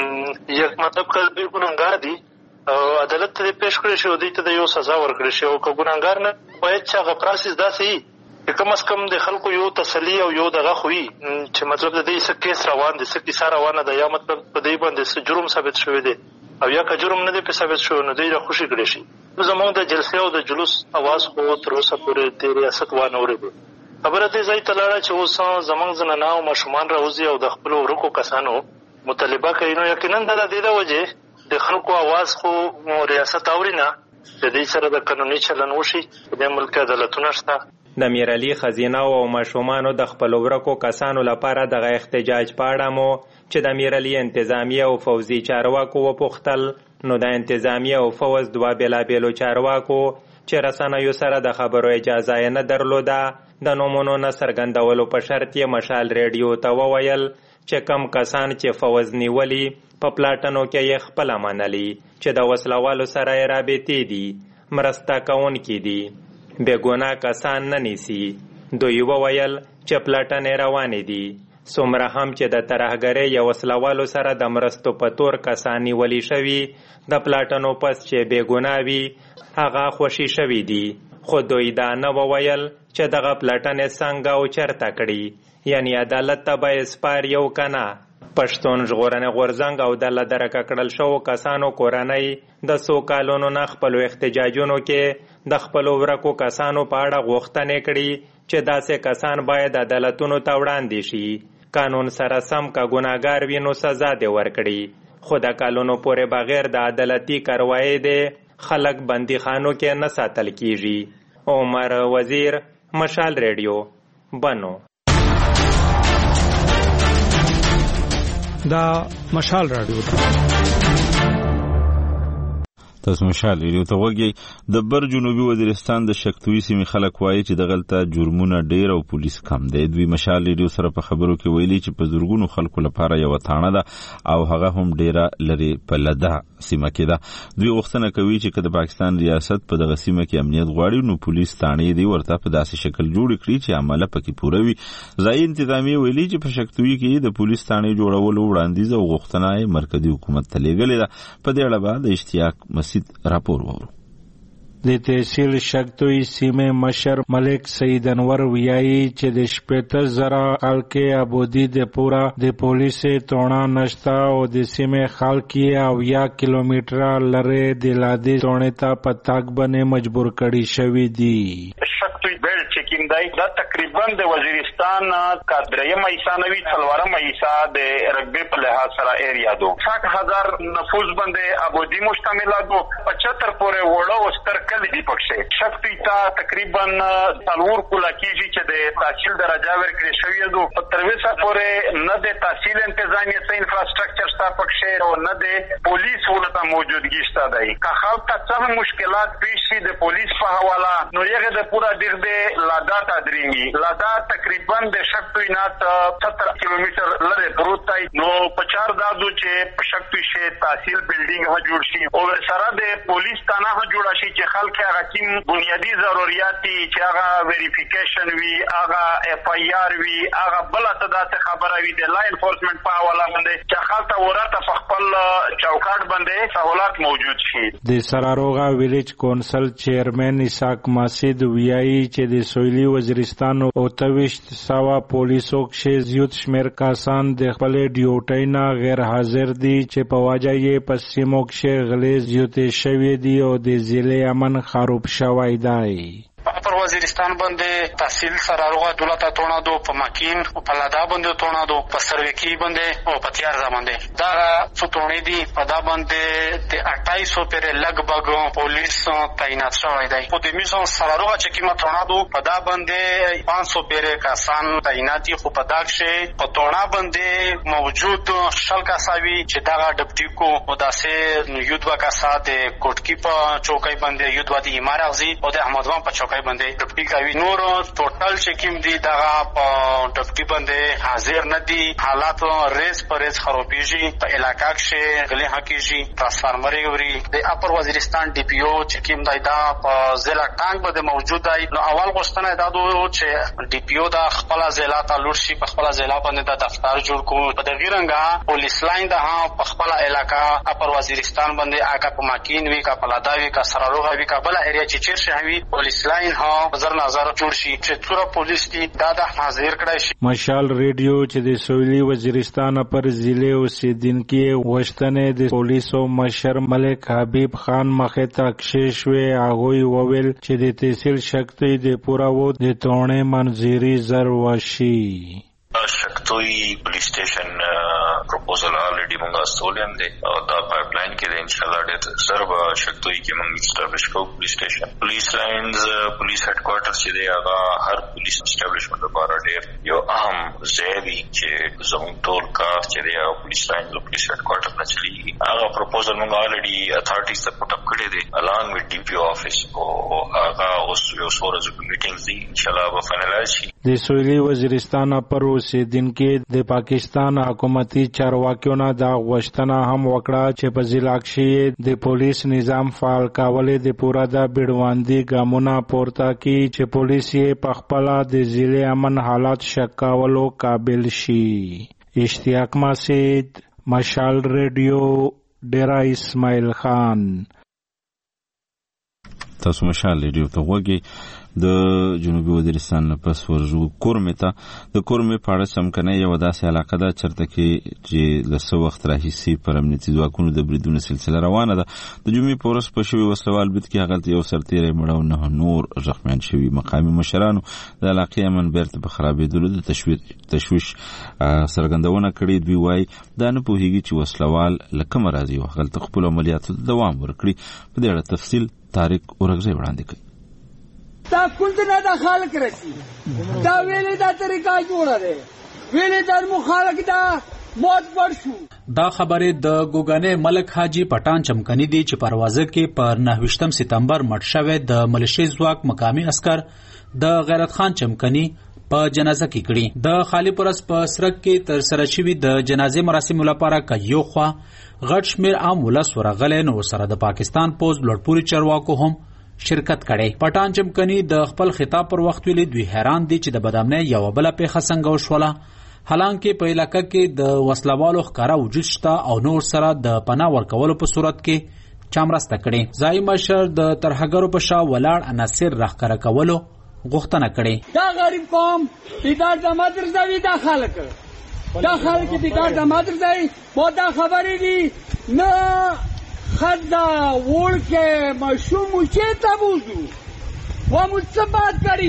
Speaker 5: یک مطلب که دوی ګنهګار دي عدالت ته پیش کړی شي او دوی ته د یو سزا ورکړی شي، او که ګنهګار نه باید چې هغه پراسس داسې وي چې کم از کم د خلکو یو تسلي او یو دغه خو وي چې مطلب د دې څه کیس روان دی، څه کیسه روانه ده، یا مطلب په دې باندې څه جرم ثابت شوی دی او یا که جرم نه دی پې ثابت شوی نو دوی را خوشي کړی شي. زموږ د جلسې او د جلوس اواز خو تر اوسه پورې د ریاست وانه اورېدو. خبره دې ځای ته لاړه چې اوس زموږ زنانه او ماشومان راوځي او د خپلو ورکو کسانو مطالبه کوي، نو یقینا دا د دې د وجې د خلکو اواز خو ریاست اوري نه، د دې سره د قانوني چلن وشي. په دې ملک عدالتونه شته،
Speaker 19: د میرعلي خزینه او ماشومانو د خپلو ورکو کسانو لپاره دغه احتجاج په اړه مو چې د میرعلي انتظامیه او فوزي چارواکو وپوښتل، نو د انتظامیه او فوز دوه بېلابېلو چارواکو چې رسنیو سره د خبرو اجازه یې نه درلوده د نومونو نه څرګندولو په شرط یې مشال ریډیو ته وویل چې کم کسان چې فوز نیولي په پلاټنو کې یې خپله منلي چې د وسلوالو سره یې رابطې دي، مرسته کوونکي دي، بېګناه کسان نه نیسي. دوی وویل چې پلاټنې روانې دي، څومره هم چې د ترهګرۍ یا وسلوالو سره د مرستو په تور کسان نیولي شوي، د پلاټنو پس چې بېګناه وي هغه خوشي شوي دي. خو دوی دا نه وویل چې دغه پلاټنې څنګه او چېرته کړي، یعنی عدالت ته به یې سپار یو که نه. پښتون ژغورنې غورځنګ او د له درکه کړل شوو کسانو کورنۍ د څو کالونو نه خپلو احتجاجونو کې د خپلو ورکو کسانو په اړه غوښتنې کړي چې داسې کسان باید عدالتونو ته وړاندې شي، قانون سره سم که ګناهګار وي نو سزا دې ورکړي. خو د کالونو پورې بغیر د عدالتي کاروایۍ دې خلک بندیخانو کې نه ساتل کیږي. عمر وزیر، مشال ریډیو، بنو.
Speaker 18: دا مشال رادیو
Speaker 1: تاسو مشال ریډیو ته وګورئ. د بر جنوبي وزیرستان د شکتوي سیمې خلک وایي چې دغلته جرمونه ډیر او پولیس کم دی. دوی مشال ریډیو سره په خبرو کې ویلي چې په زورګونو خلکو لپاره یو تاڼه ده او هغه هم ډیره لري په لده سیمه کې ده. دوی غوښتنه کوي چې که د پاکستان ریاست په دغه سیمه کې امنیت غواړي نو پولیس تاڼې دی ورته په داسې شکل جوړ کړي چې عمله پکې پوره وي. ځایي انتظامیه ویلي چې په شکتوي کې د پولیس تاڼې جوړولو وړاندیز او غوښتنه یې مرکزي حکومت ته لیږلې ده. په دې اړه به د اشتیاق مسید راپور وورو.
Speaker 10: د تحصیل شکتوی سیمه مشر ملک سید انور ویایي چې د شپېته زره خلک آبادي د پورا د پولیس توڼه نشته او د سیمه خلک او یا کیلومتره لري د لادي توڼه ته په تاګ باندې مجبور کړي شوی دي.
Speaker 3: شکتوی بیل چیکینګ دی دا تقریبا د وزیرستان کا دریم ایسا نوی څلورم ایسا د رقبې په لحاظ سره ایریا دو ساٹھ ہزار نفوس باندې آبادي مشتمل دو پچہتر پورې وړو او ستر کلی دی پکښې. شکتوی ته تقریبا څلور کولا کیږي چې د تحصیل درجه ورکړې شوې دو. په ترویسه پورې نه د تحصیل انتظامیه څه انفراستراکچر شته پکښې او نه د پولیس ولته موجودګي شته دی. که خلک ته څه مشکلات پیښ شي د پولیس په حواله نو یې د پورا دیغ د لادا ته درېږي. لادا تقریبا د شکتوی نه ستر کیلومتر لرې پروت دی. نو په چار دادو چې په شکتوی شي تحصیل بلډینګ هم جوړ شي او سره د پولیس تانه هم جوړ شي چې خلک هغه کوم بنیادی ضرورت چې هغه ویریفیکیشن وی، هغه اف ای آر وی، هغه بل ته داسې خبره وي د لا انفورسمنت په حواله باندې چې خلک ورته په خپل چوکاټ باندې سہولت موجود شي.
Speaker 10: د سراروغا ویلیج کونسل چیرمن اسحاق مسید ویایي چې د سویلي وزیرستان او توشت سوا پولیسو کې زیات شمیر کسان د خپل ډیوټۍ نه غیر حاضر دي چې په وجه یې په سیمو کې غلې زیات شوی دی او د ضلع امن خراب شوی دی.
Speaker 20: پر وزیرستان باندې تحصیل سراروغا دولت توڼه دو په مکین او په لادا باندې توڼه دو په سروکی باندې او په تیار باندې دا څو توڼې دي. په دا باندې د اٹھائیس سو پر لګ بګ پولیس تعینات شوی دی. په دې میشن سراروغا چې کیمه توڼه دو په دا باندې پانچ سو پر کسان تعینات خو په دا کې په توڼه باندې موجود شل کساوی چې دا ډپټي کو او داسې یودوا کسا د کوټکی په چوکۍ باندې یودوا د امارغزي او د احمدوان په چوکۍ باندې ډپټي کوي. نور ټوټل چې کوم دي دا په ډپټي باندې حاضر نه دي. حالات ریز پر ریز خرابېږي. په علاقہ کې غلې حقیقي ترانسفارمر یوري د اپر وزیرستان ډي پی او چې کوم دی دا په ضلع ټانګ باندې موجود دی. نو اول غوښتنه دا دو چې ډي پی او دا خپل ضلع ته لور شي، په خپل ضلع باندې د دفتر جوړ کړو. په دغه رنګه پولیس لاین دا په خپل علاقہ اپر وزیرستان باندې آکا په ماکین وی کا پلادا وی کا سراروغا وی کا بل ایریا چې چیر شوی پولیس لاین ها بازار نظر جوړ شي چې څوره پولیس دي دا د حاضر کړای شي.
Speaker 10: مشال ریډیو چې د سویلي وزیرستان پر ضلع اوسیدونکو وشتنه د پولیسو مشر ملک حبیب خان مخه ته کشش وی هغه وویل چې د تحصیل شکتوی د پورا و د توڼه منځري زر وشي.
Speaker 21: شکتوی پولیس سټیشن
Speaker 3: پروپوزل الریډي موږ استولم دي او دا پایپ لاین کې ان شاء الله ډېر سره به شکتوي کې موږ اسټابلیش کوو پولیس سټیشن پولیس لاینز پولیس هډ کوارټر چې دی هغه هر پولیس اسټابلیشمنت لپاره ډېر یو اهم ځای دی چې زموږ ټول کار چې دی پولیس لاین له پولیس هډ کوارټر نه چلیږي هغه پروپوزل موږ الریډي اتھارټیز ته پټ اپ کړی دی along with ډي پی او افیس او هغه اوس یو څو ورځې میټینګز دي ان شاء الله به فائنلایز شي.
Speaker 10: د سویلي وزیرستان پر اوسیدونکو د پاکستان حکومتي چارواکیو نه دا غوښتنه هم وکړه چې په ضلع کې د پولیس نظام فعال کولو د پوره د بیړواندي ګامونه پورته کړي چې پولیس یې په خپل د ضلع امن حالات شک کولو قابل شي. اشتیاق مسعود، مشال ریډیو، ډیرا اسماعیل خان.
Speaker 1: تاسو مشال ریډیو ته وګورئ. د جنوبي وزیرستان نه پس ورجو کورمې ته د کورمې په اړه څمکنه یو داسې علاقه ده چرته کې چې له څه وخت راهیسې پر امنیتي ځواکونو د بریدونو سلسله روانه ده. د جمعې په ورځ په شوي وسلوال برید کې هغلته یو سرتیری مړه او نه نور زخمیان شوي. مقامي مشرانو د علاقې امن بیرته په خرابېدلو د تشویش څرګندونه کړې. دوی وایي دا نه پوهېږي چې وسلوال له کومه راځي او هغلته خپلو عملیاتو ته دوام ورکړي. په دې اړه تفصیل طارق اورغزی وړاندې کوي.
Speaker 21: دا کلتنا دا خالق رسی دا ویلی دا طریقہ جوڑا دے ویلی دا مخالق دا موت پڑ شو.
Speaker 13: دا خبره د ګوګانې ملک حاجی پټان چمکنی دی چې پروازه کې پر نهه سپتمبر مړ شوی د ملیشي ځواک مقامی عسكر د غیرت خان چمکنی په جنازه کې کړي. د خالی پرس په سرک کې تر سره شوی د جنازې مراسم لپاره کيو خوا غټ شمیر عام ولس ورغلی نو سره د پاکستان پوز لوړپوري چارواکو هم شرکت کړي. پټان چمکنی د خپل خطاب پر وخت ویلي دوی حیران دي چې د بدامنۍ یو بل پیښه څنګه وشوله حالانکه په علاقه کې د وسلوالو ښکارا وجود شته او نور سره د پناه ورکولو په صورت کې چامرسته کړي. ځای مشر د ترهګرو په شا ولاړ عناصر راښکاره کولو غوښتنه کړي.
Speaker 21: دا غریب قوم دیدار د مدرسوي دا خلک دا خلک دیدار د مدرسوي مو دا خبرې دي نه خدا وړ کې مشوم چې تبوزو و مجھ بات کری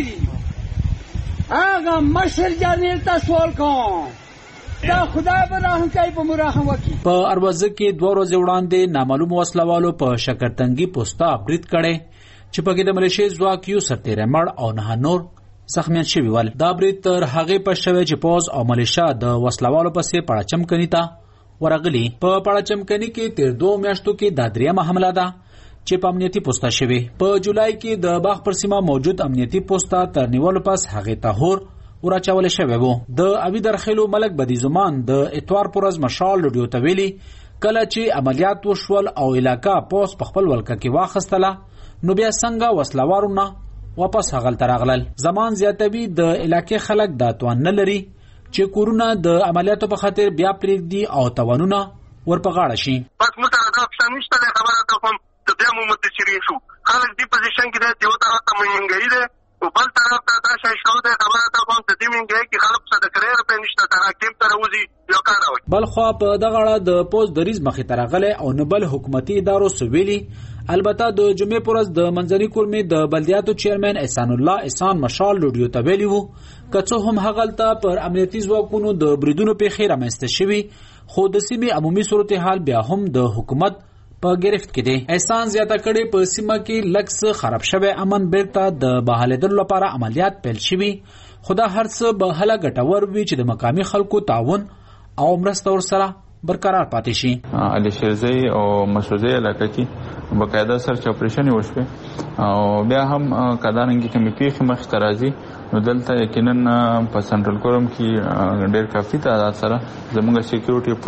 Speaker 21: دی آغا مشر جانیل تا سوال کن دا خدا پر راهم کئی پا مراهم وکی.
Speaker 13: پا اروازه کې دو روز وړاندې نامعلوم وسلوالو په شکرتنګي پوستا برید کړي چې پکې د ملیشي ځواک یو سرتیری مړ او نه نور زخمیان شوي ول. دا برید تر هغې په شوی چې پوز او ملیشا د وسلوالو پسې پړاچم کني ته ورغلی. په پړاچمکني کې تیر دوه میاشتو کې دا دریمه حمله ده چې په امنیتي پوسټه شوې. په جولای کې د باغ پر سیمه موجود امنیتي پوسټه تر نیولو پس هغې ته هور وراچول شوی و. د اوی درخیلو ملک بدیزمان د اتوار پر ورځ مشال ریډیو ته ویلي کله چې عملیات وشول او علاقه پوس په خپل ولکه کې واخیستله نو بیا څنګه وسلوارونه واپس هغلته راغلل. زمان زیاتوي د علاقې خلک دا توان نه لري چې کورونه د عملیاتو په خاطر بیا پرېږدي او توانونه ورپغاړه شي.
Speaker 3: بس موږ ته دا پښه نشته ده خبره ته کوم ته بیا مو متشری شو خلک دی پوزیشن کې ده یو طرف ته منګری ده او بل طرف ته دا شای شو ده خبره ته کوم ته دی منګری کې خلک څه د کریر په نشته تراکیم تر وځي یو کار راوي. بل
Speaker 13: خو په دغه اړه د پوز دریز مخې ته راغلی او نه بل حکومتي ادارو سویلي. البته د جمعې پر ورځ د منځني کورمې د بلدیاتو چیرمن احسان الله احسان مشال ریډیو ته ویلي وو که څه هم هغلته پر امنیتي ځواکونو د بریدونو پیښې رامنځته شوي خو د سیمې عمومي صورتحال بیا هم د حکومت په گرفت کې دی. احسان زیاته کړي په سیمه کې لږ څه خراب شوی امن بیرته د بحالېدلو لپاره عملیات پیل شوي خو دا هر څه به هله ګټور وي چې د مقامي خلکو تعاون او مرسته ورسره برقرار پاتې شي.
Speaker 22: علي شیرزی او مشروزی علاقه کې باقاعده سرچ اپریشن وشوه او بیا هم کداننګي کمی پیښې مخ ته راځي نو دلته یقینا په سنټرل کورم کې ډېر کافي تعداد سره زموږ سکیورټي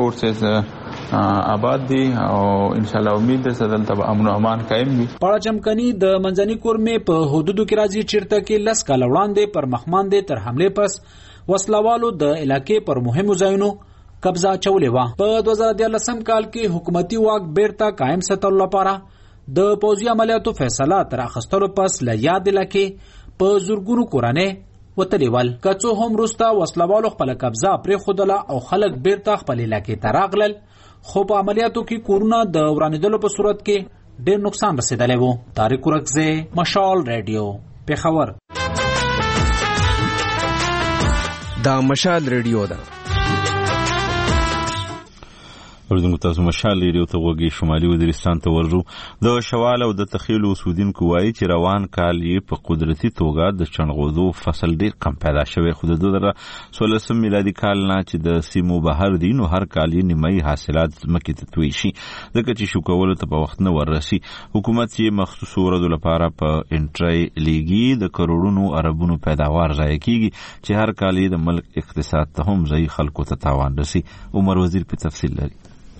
Speaker 22: فورسز آباد دي او ان شاء الله امید ده دلته به امن او امان قائم وي.
Speaker 13: پړاچمکني د منځني کورمې په حدودو کې راځي چیرته کې لس کاله وړاندې پر مخماندې تر حمله پس وسلوالو د علاقې پر مهمو ځایونو قبضه چولې و. په دوه زره دیارلسم کال کې حکومتي واک بیرته قائم ساتلو لپاره د پوځي عملیاتو فیصله تر اخیستلو پس له یاد علاقې په زورګونو کورانې وتلې ول. که څه هم وروسته وسلوالو خپله قبضه پرېښودله او خلک بیرته خپل علاقې ته راغلل خو په عملیاتو کې کورونه د ورانېدلو په صورت کې ډېر نقصان رسېدلی و. طارق اورغزی، مشال ریډیو، پېښور.
Speaker 23: دا مشال ریډیو ده.
Speaker 1: ورزنګ تاسو مشال لري ته وګي شمالي وزیرستان ته ورجو د شوال او د تخیل اوسودونکو وایي چې روان کال یې په قدرتي توګه د چنغوزو فصل ډیر کم پیدا شوی، خو د دوه زره څوارلسم میلادي کال نه چې د سیمو بهر دي نو هر کال یې نیمایي حاصلات ځمکې ته توی شي، ځکه چې شو کولو ته په وخت نه وررسي. حکومت یې مخصوصو ورځو لپاره په انټری لیګي د کروڑونو اربونو پیداوار ضایع کیږي چې هر کال یې د ملک اقتصاد ته هم ځای خلکو ته تاوان رسي. عمر وزیر په تفصیل لري.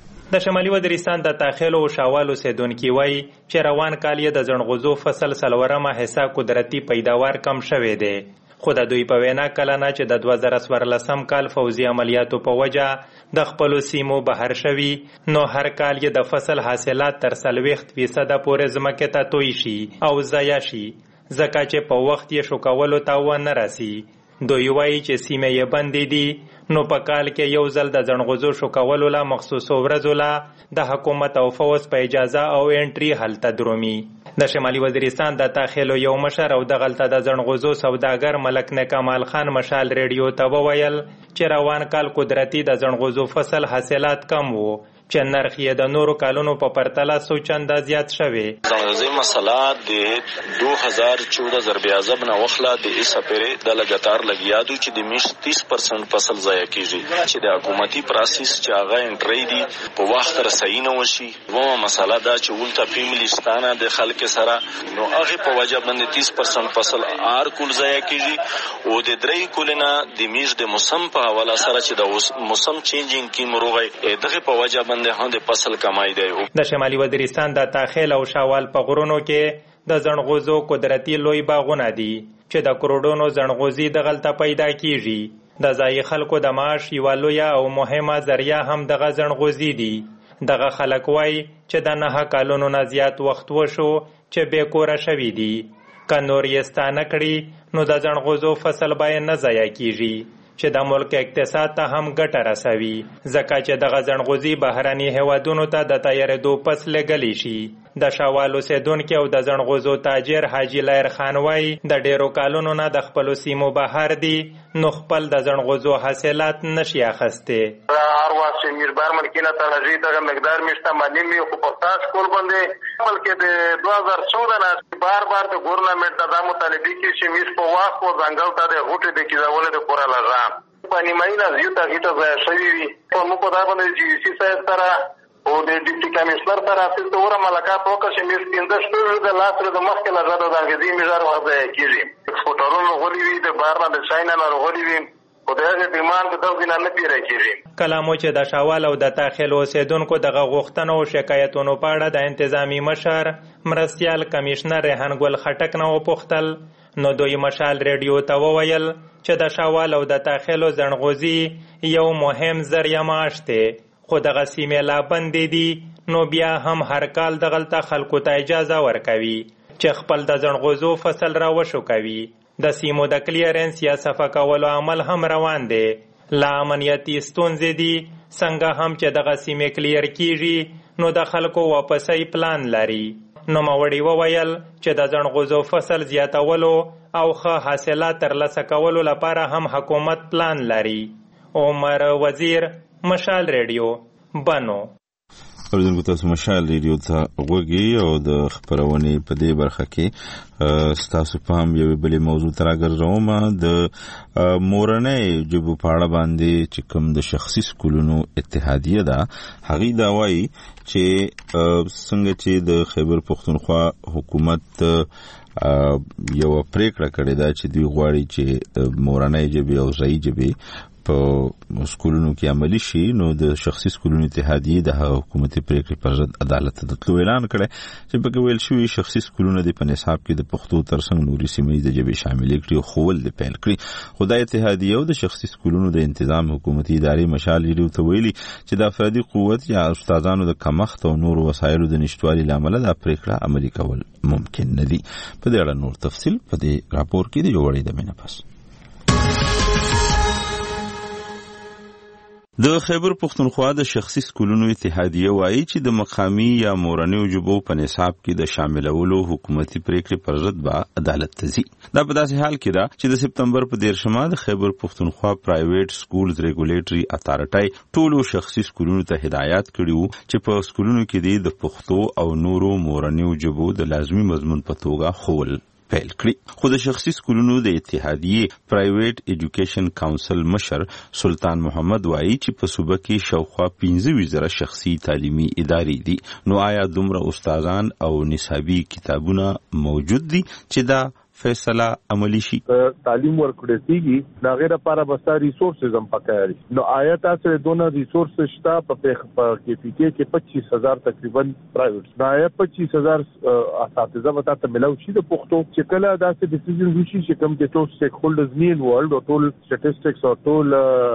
Speaker 19: د شمالي وزیرستان د تاخیلو او شاوالو اوسیدونکي وایي چې روان کال یې د زڼغوزو فصل څلورمه حصه قدرتي پیداوار کم شوی دی، خو د دوی په وینا کله نه چې د دوه زره څوارلسم کال فوزي عملیاتو په وجه د خپلو سیمو بهر شوي نو هر کال یې د فصل حاصلات تر څلوېښت فیصده پورې ځمکې ته توی شي او ضایع شي، ځکه چې په وخت یې شو کولو ته ونه رسي. دوی وایي چې سیمې یې بندې دي نو په کال کې یو ځل د زڼغوزو شو کولو لا مخصوصو ورځو لا د حکومت او فوز په اجازه او انټري هلته درومي. د شمالي وزیرستان د تاخیلو یو مشر او د غلطه د زڼغوزو سوداګر ملک نه کمال خان مشال ریډیو ته وویل چې روان کال قدرتي د زڼغوزو فصل حاصلات کم وو چې نرخ یې د نورو کالونو په پرتله څو چنده زیات شوی.
Speaker 2: زڼغوزي مسله د دو هزار چودہ ضرب اعظم نه وخلا د اس پرې د لګاتار لګیادو چې د میش تیس پرسنټ فصل ضایع کیږي چې د حکومتي پروسس چې هغه انټری دی په وخت رسېږي نه وشي. ومه مسله دا چې ولته فیملیستانه د خلک سره نو هغه په وجه باندې تیس پرسنټ فصل ار کول ضایع کیږي او د درې کولنه د میش د موسم په حواله سره چې د موسم چینجینګ کی مروغه دغه په وجه د فصل کمای دی.
Speaker 19: د شمالي وزیرستان د تاخیل او شاوال په غرونو کې د زڼغوزو قدرتي لوی باغونه دي چې د کروڑونو زڼغوزي دغلته پیدا کیږي. د ځای خلکو د معاش یوه لویه او مهمه ذریعه هم دغه زڼغوزي دي. دغه خلک وایي چې د نهه کالونو نه زیات وخت وشو چې بې کوره شوي دي. که نور یې ستانه کړي نو د زڼغوزو فصل باید نه ضایع کیږي چې د ملک اقتصاد ته هم ګټه رسوي، ځکه چې دغه زڼغوزي بهرني هیوادونو ته د تیارېدو پس لېږلی شي. د شاوال اوسېدونکي او د زڼغوزو تاجر حاجي لایر خان وایي د ډېرو کالونو نه د خپلو سیمو بهر دي نو خپل د زڼغوزو حاصلات نشي اخیستی.
Speaker 3: هر وخت چې میربار ملکینه ته راځي دغه مقدار میشته معلوم وي، خو په تاسو کول باندې بلکې د دوه زره چودہ نه بار بار د ګورنمنټ ته دا مطالبه کې چې میش په وخت په ځنګل ته د غوټې د کېدولو د پوره لږه په نیمایي نه زیاته هیته ځای شوي وي. په موږ په دا باندې جي سي صاحب سره او د ډیپټي کمیشنر سره اصل ته وره ملاقات وکړ چې میز پنځه شپږ د لاس د مخکې لږه د انګریزي میژار وخت ځای کېږي. ایکسپورټرونه غولي وي د بهر نه د چاینا نه غولي وي او د هغې ډیمانډ د دغه نه نه پیری کېږي.
Speaker 19: کله مو چې د شاوال او د تاخیل اوسېدونکو دغه غوښتنو او شکایتونو په اړه د انتظامي مشر مرستیال کمیشنر ریحان ګل خټک نه وپوښتل نو دوی مشال ریډیو ته وویل چې د شاوال او د تاخیلو زڼغوزي یو مهم ذریعه معاش دی، خو دغه سیمې لا بندې دي نو بیا هم هر کال دغلته خلکو ته اجازه ورکوي چې خپل د زڼغوزو فصل را وشو کوي. د سیمو د کلیرنس یا صفه کولو عمل هم روان دی. لا امنیتي ستونزې دي، څنګه هم چې دغه سیمې کلیر کیږي نو د خلکو واپسۍ پلان لري. نوموړي وویل چې د زڼغوزو فصل زیاتولو او ښه حاصلات ترلاسه کولو لپاره هم حکومت پلان لري. عمر وزیر، مشال ریډیو، بنو.
Speaker 1: اوریدونکو تاسو مشال ریډیو ته غوږی او د خپرونې په دې برخه کې ستاسو پام یوې بلې موضوع ته راګرځوم. د مورنۍ ژبو په اړه باندې چې کوم د شخصي سکولونو اتحادیه ده هغې دا وایي چې څنګه چې د خیبر پښتونخوا حکومت یوه پریکړه کړې ده چې دوی غواړي چې مورنۍ ژبې او ځایي ژبې په سکولونو کې عملي شي نو د شخصي سکولونو اتحادیې د حکومتي پریکړې پر ضد عدالت ته د تلو اعلان کړی چې پکې ویل شوي شخصي سکولونه د په نصاب کې د پښتو ترڅنګ نورې سیمه ییزې ژبې شاملې کړي او ښوول دې پیل کړي. خو دا اتحادیه او د شخصي سکولونو د انتظام حکومتي ادارې مشال ریډیو ته ویلي چې د افرادي قوت یا استادانو د کمښت او نورو وسایلو د نشتوالي له امله دا پریکړه عملي کول ممکن نه دي. په دې اړه نور تفصیل په دې راپور کې دی. یو وړی د مینه پس د خیبر پښتونخوا د شخصي سکولونو اتحادیه وایي چې د مقامي یا مورنیو ژبو په نصاب کې د شاملولو حکومتي پریکړې پر ضد به عدالت ته ځي. دا په داسې حال کې ده چې د سپتمبر په دیرشمه د خیبر پښتونخوا پرایویټ سکولز ریګولیټري اتارټي ټولو شخصي سکولونو ته هدایت کړي وو چې په سکولونو کې د پښتو او نورو مورنیو ژبو د لازمي مضمون په توګه ښوول پیل کړي. خو د شخصي سکولونو د اتحادیې پرایویټ ایجوکیشن کاونسل مشر سلطان محمد وایي چې په صوبه کې شاوخوا پنځه وزره شخصي تعلیمي ادارې دي. نو آیا دومره استادان او نصابي کتابونه موجود دي چې دا فیصله عملی شي؟
Speaker 6: تعلیم ورکړې کیږي دا غیر لپاره بسا ریسورسز هم پکاري. نو آیا تاسو دونه ریسورسز شته په کې کې کې پچیس هزار تقریبا پرایویټ دا آیا پچیس هزار اساتذه وتا ته ملو شي د پښتو چې کله داسې ډیسیژن وشي چې کوم چې ټول سټیک هولډرز نی ان ورلد او ټول سټټیسټکس او ټول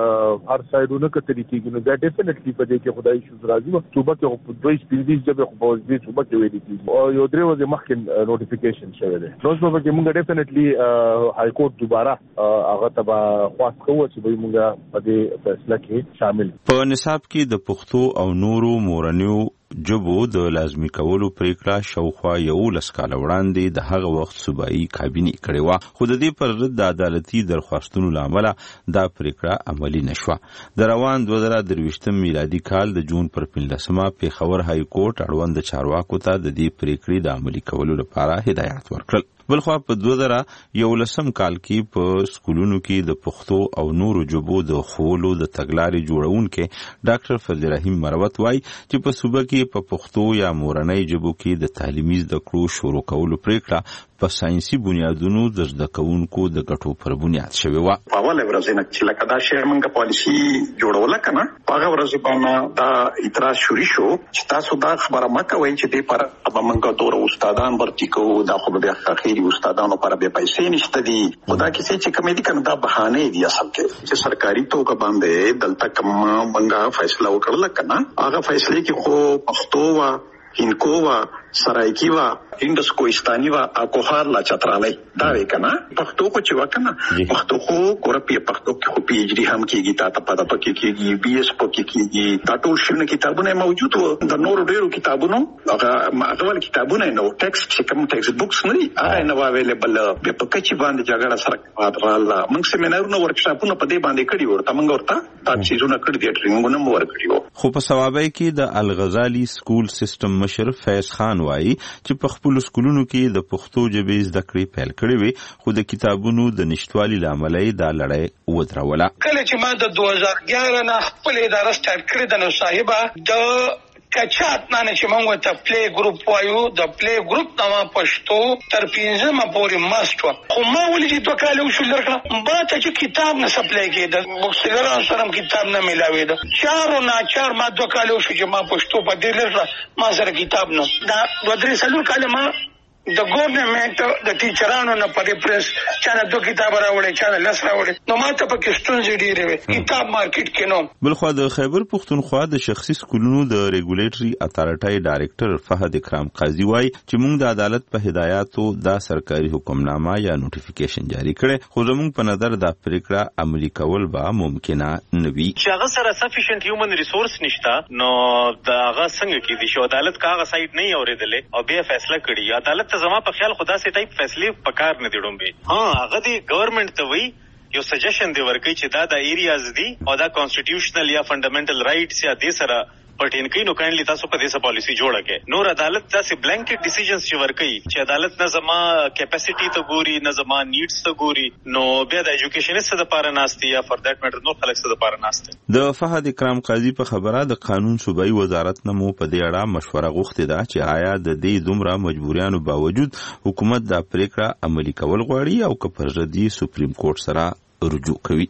Speaker 6: هر سایډونه کتري کیږي. نو دا ډیفینټلی په دې کې خدای شو راځي صوبه کې په دوی سپیډي جبه خو په دې صوبه کې ویل کیږي او یو درې ورځې مخکې نوټیفیکیشن شوی دی. نو صوبه کې موږ ډیفینټلی های کورټ دوباره هغه تبا خواست کوو چې به موږ په دې فیصله کې شامل.
Speaker 1: په نصاب کې د پښتو او نورو مورنیو جبو د لازمي کولو پریکړه شاوخوا یولس کاله وړاندې د هغه وخت صوبایي کابینې کړې وه، خو د دې پر ضد د عدالتي درخواستونو له امله دا پریکړه عملي نشوه. د روان دوه زره درویشتم میلادي کال د جون پر پنځلسمه پېښور های کورټ اړوند چارواکو ته د دې پریکړې د عملي کولو لپاره هدایت ورکړل. بلخوا په دوه زره یولسم کال کې په سکولونو کې د پښتو او نورو ژبو د ښوولو د تګلارې جوړونکي ډاکټر فضل رحیم مروت وایي چې په صوبه کې په پښتو یا مورنۍ ژبو کې د تعلیمي زده کړو شروع کولو پریکړه په ساينسي بنیادونو د زده کوونکو د ګټو پر بنیاد شوې وه.
Speaker 7: په اوله ورځ نه چې لکه دا شی موږ پالیسي جوړوله کنه په هغه ورځ باندې دا اعتراض شروع شو چې تاسو دا خبره مکه وایي چې دې پر به موږ تور استادان ورتي کوو دا خو به اخیری استادانو پر به پیسې نشته دي. خدا کسی چې کومې دي کنه دا بهانه دي اصل کې چې سرکاري توګه باندې دلته کوم موږ فیصله وکړل کنه هغه فیصله کې خو پښتو وا هندکو وا سرایکی وا هندس کوهستاني وا اکوهار لا چترالي دا وی کنه پښتو کو چې وکنه پښتو خو کورپی پښتو کې خو پی ایچ ډی هم کېږي تا ته پد پکې کېږي بي اس پکې کېږي دا ټول شنو کتابونه موجود وو. د نورو ډیرو کتابونو هغه اول کتابونه نو ټیکسټ چې کوم ټیکسټ بوکس نه دي هغه نو اویلیبل په پکې باندې جګړه سره رااله. موږ سیمینارونه ورکشاپونه په دې باندې کړی ورته موږ ورته تا چیزونه کړی دي ټریننګونه مو ورکړي وو.
Speaker 1: خو په ثوابای کې د الغزالی سکول سیستم مشر فیض خان وایي چې په خپل سکولونو کې د پښتو ژبې زده کړې پیل کړې وي خو د کتابونو د نشټوالي له امله یې دا لړۍ ودروله.
Speaker 23: کله چې ما د دوه زره اګیاره نه خپل اداره سټارټ کړې ده نو صاحبه د کچات نه چې موږ ته پلی ګروپ وایو د پلی ګروپ نو پښتو تر پنځمه پورې ماست و خو ما ولې چې دوه کاله وشو لرکه ما ته چې کتاب نه سپلای کېده بوکسلران سره کتاب نه ملاوي ده چارو نه چار ما دوه کاله وشو چې ما پښتو په دې لږه ما سره کتاب نه دا دوه درې سلو کاله ما د ګورنمنت د ټیچرانو نه په ریفرنس چا نه دوه کتاب راوړي چا نه لس راوړي نو ما ته په کې ستونزې ډېرې وي کتاب مارکیټ کې نو.
Speaker 1: بلخوا د خیبر پښتونخوا د شخصي سکولونو د ریګولیټري اتارټي ډایرکټر فهد اکرام قاضي وایي چې موږ د عدالت په هدایاتو دا سرکاري حکمنامه یا نوټیفیکیشن جاری کړي خو زموږ په نظر دا پریکړه عملي کول به ممکنه نه وي.
Speaker 24: چې هغه سره سفیشنت هیومن ریسورس نشته نو دا هغه څنګه کېدي چې عدالت کا هغه سایت نه اورېدلې او بیا فیصله کړي. عدالت زما په خیال خدا سي ټایپ فیصله پکار نه دیډوم به ها هغه دی گورنمنت ته وی یو سجیشن دی ورکړي چې دا د ایریاز دی او دا کانسټیټیوشنل یا فنډامنټل رائټس یا د سره پټین کې نو کاینلی تاسو په دې سره پالیسی جوړه کې نور عدالت تاسو بلانکټ ډیسیژنز چې ورکړي چې عدالت نه زما کیپاسټی ته ګوري نه زما نیډز ته ګوري نو بیا د ایجوکیشنست لپاره ناشتي یا فار دیٹ میټر نو خلک څه لپاره ناشته.
Speaker 1: د فهد اکرام قاضي په خبره د قانون صوبایي وزارت نه مو په دې اړه مشوره غوښتې ده چې آیا د دې دومره مجبوریانو باوجود حکومت دا پریکړه عملي کول غواړي او که پر ضد سپریم کورټ سره رجوع کوي.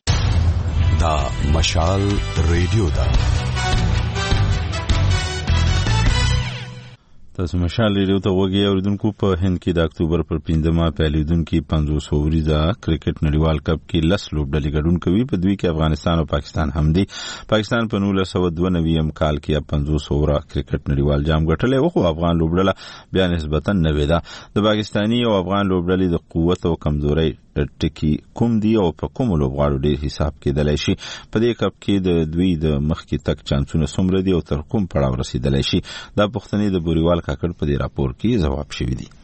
Speaker 25: دا مشال ریډیو دا
Speaker 1: تاسو مشال ریډیو ته وګورئ. اوریدونکو په هند کې د اکتوبر پر پنځمه پیلیدونکو پنځوس اوریزه کرکټ نړیوال کپ کې لس لوبډلې ګډون کوي. په دوی کې افغانستان او پاکستان هم دي. پاکستان په نولس سوه دوه نوي کال کې پنځوس اوره کرکټ نړیوال جام ګټلی و خو افغان لوبډله بیا نسبتا نوې ده. د پاکستاني او افغان لوبډلې د قوت او کمزورۍ ټکی کوم دی او په کوم لوبغاړو ډیر حساب کېدلی شي؟ په دې کپ کې د دوی د مخکې تک چانسونه څومره دي او تر کوم پړاو رسیدلی شي؟ دا پوښتنې د بوریوال کاکړ په دې راپور کې ځواب شوي دي.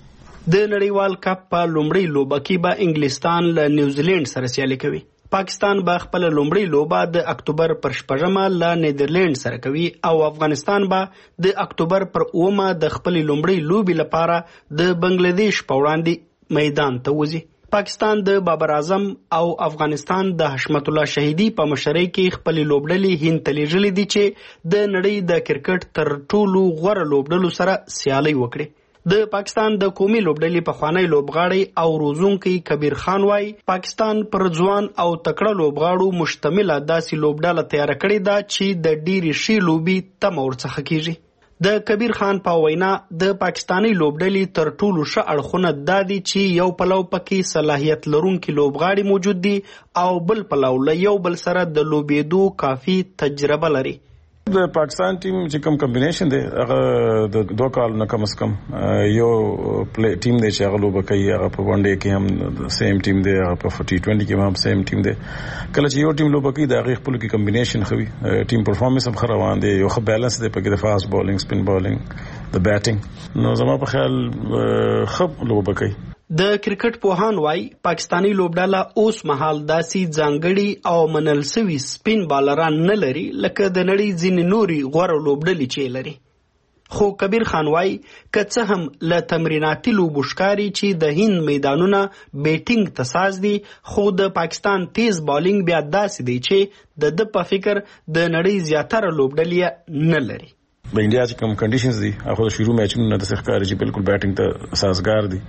Speaker 4: د نړیوال کپ په لومړۍ لوبه کې به انګلستان له نیوزیلند سره سیالي کوي. پاکستان به خپل لومړی لوبه د اکتوبر پر شپږمه له نیدرلند سره کوي او افغانستان به د اکتوبر پر اومه د خپل لومړی لوبې لپاره د بنگلاديش په وړاندې میدان ته وځي. پاکستان د بابر اعظم او افغانستان د حشمت الله شهیدی په مشرۍ کې خپل لوبډلې هند ته لیږلې دي چې د نړۍ د کرکټ تر ټولو غوره لوبډلو سره سیالي وکړي. د پاکستان د قومي لوبډلې پخوانی لوبغاړی او روزونکی کبیر خان وايي پاکستان پر ځوان او تکړه لوبغاړو مشتمله داسې لوبډله تیار کړې ده چې د ډېرې ښې لوبې تمه ورڅخه کیږي. د کبیر خان په وینا د پاکستانی لوبډلې تر ټولو ښه اړخونه دا دي چې یو پلو پکې صلاحیت لرونکي لوبغاړي موجود دي او بل پلو له یو بل سره د لوبېدو کافي تجربه لري.
Speaker 8: د پاکستان ټیم چې کوم کمبینیشن دی هغه د دوه کال نه کم از کم یو پلی ټیم دی چې هغه لوبه کوي. هغه په ون ډے کې هم سیم ټیم دی، هغه په ټي ټوینټي کې هم سیم ټیم دی. کله چې یو ټیم لوبه کوي د هغې خپلو کې کمبینیشن ښه وي، ټیم پرفارمنس هم ښه روان دی، یو ښه بیلنس دی پکې د فاسټ بالینګ، سپین بالینګ، د بیټینګ. نو زما په خیال ښه لوبه کوي.
Speaker 4: د کرکټ پوهان وايي پاکستانی لوبډله اوس مهال داسې ځانګړي او منل سوي سپین بالران نه لري لکه د نړۍ ځینې نوري غوره لوبډلې چې لري. خو کبیر خان وايي که څه هم له تمریناتي لوبو ښکاري چې د هند میدانونه بیټینګ ته ساز دي، خو د پاکستان تیز بالینګ بیا داسې دی چې د ده په فکر د نړۍ زیاتره لوبډلې نه لري.
Speaker 8: د انډیا چې کوم کنډیشنز دي هغه د شروع میچونو نه داسې ښکاري چې بالکل بیټینګ ته سازګار دي.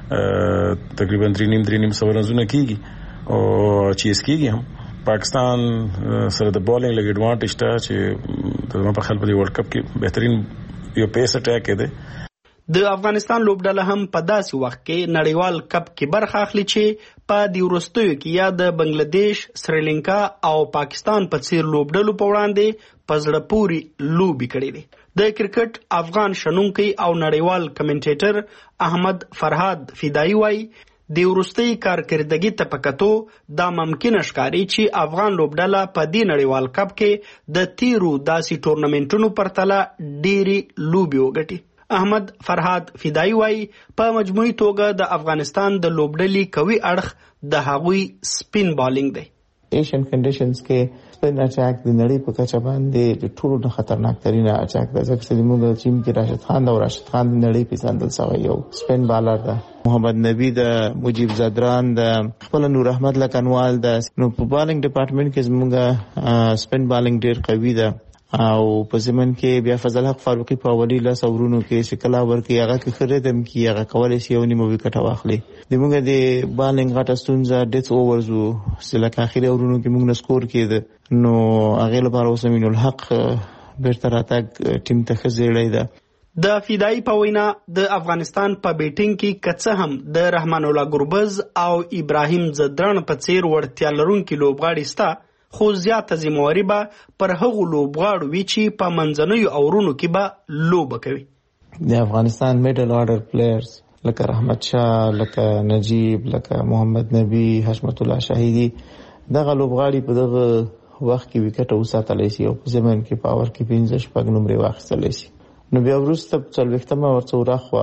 Speaker 8: تقریبا درې نیم درې نیم سوه رنزونه کیږي او چیز کیږي هم. پاکستان سره د بالینګ لږ ایډوانټیج شته چې زما په خیال په دې ورلډ کپ کې بهترین یو پیس اټیک دی.
Speaker 4: د افغانستان لوبډله هم په داسې وخت کې نړیوال کپ کې برخه اخلي چې په دې وروستیو کې یا د بنگلاديش، سریلانکا او پاکستان په څیر لوبډلو په وړاندې په زړه پورې لوبې کړې دي. د کرکټ افغان شنونکی او نړیوال کمنټیټر احمد فرهاد فدایي وايي د وروستۍ کارکردګي ته په کتو دا ممکنه ښکاري چې افغان لوبډله په دې نړیوال کپ کې د تیرو داسې ټورنمنټونو پرتله ډېرې لوبې وګټي. احمد فرهاد فدایي وايي په مجموعي توګه د افغانستان د لوبډلې قوي اړخ د هغوی سپین بالینګ دی.
Speaker 9: ایشین کنډیشنز کې سپین اچاک د نړۍ په کچه باندې د ټولو نه خطرناک ترین اچاک ده، ځکه چې موږ ټیم کې راشد خان او راشد خان د نړۍ پیژندل شوی یو سپین بالر ده. محمد نبی د مجیب زدران د خپل نور احمد لکنوال ده. نو په بالینګ ډپارټمنټ کې زموږ سپین بالینګ ډیر قوي ده او په زمن کې بیا فضل حق فاروقي په اولی لاس اورونو کې شکلا ورکي هغه کې خریدم کې هغه کولای شي یو نیمه وکټ واخلي. د موږ د بالینګ غټه ستونزه ډیث اوورز وو چې لکه اخري اورونو کې موږ نه سکور کېده، نو هغه لپاره اوس امین الحق بیرته راتګ ټیم ته ښه زیړی ده.
Speaker 4: د فدایي په وینا د افغانستان په بیټینګ کې که څه هم د رحمان الله ګربز او ابراهیم زدران په څیر وړتیا لرونکي لوبغاړي شته، خو زیاته ذمہواري به پر هغو لوبغاړو وي چې په منځنیو اورونو کې به لوبه کوي.
Speaker 9: د افغانستان میډل آرډر پلیئرز لکه رحمت شاه، لکه نجیب، لکه محمد نبی، حشمت الله شهیدی، دغه لوبغاړي په دغه وخت کې وکټ وساتلی شي او په زمن کې پاور کې پنځه شپږ نمرې واخیستلی شي. نو بیا وروسته په څلوېښتمه ورڅه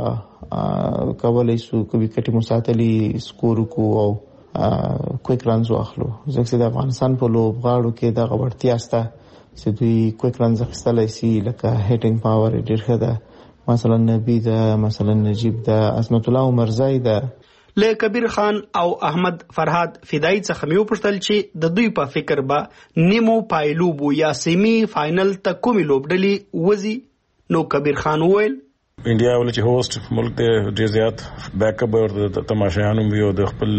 Speaker 9: وراخوا کولی شو که وکټې مو ساتلي سکور وکړو او کویک رنز واخلو، ځکه چې د افغانستان په لوبغاړو کې دغه وړتیا شته چې دوی کویک رنز اخیستلی شي، لکه هیټینګ پاور یې ډېر ښه ده، مثلا نبی ده، مثلا نجیب ده، عظمت الله عمرزی ده.
Speaker 4: له کبیر خان او احمد فرهاد فدایي څخه مې وپوښتل چې د دوی په فکر به نیمو پایلوبو یا سیمي فاینل ته کومې لوبډلې وځي؟ نو کبیر خان وویل
Speaker 8: انډیا ولې چې هوست ملک دی ډېر زیات بیک اپ ورته تماشایانو وي او د خپل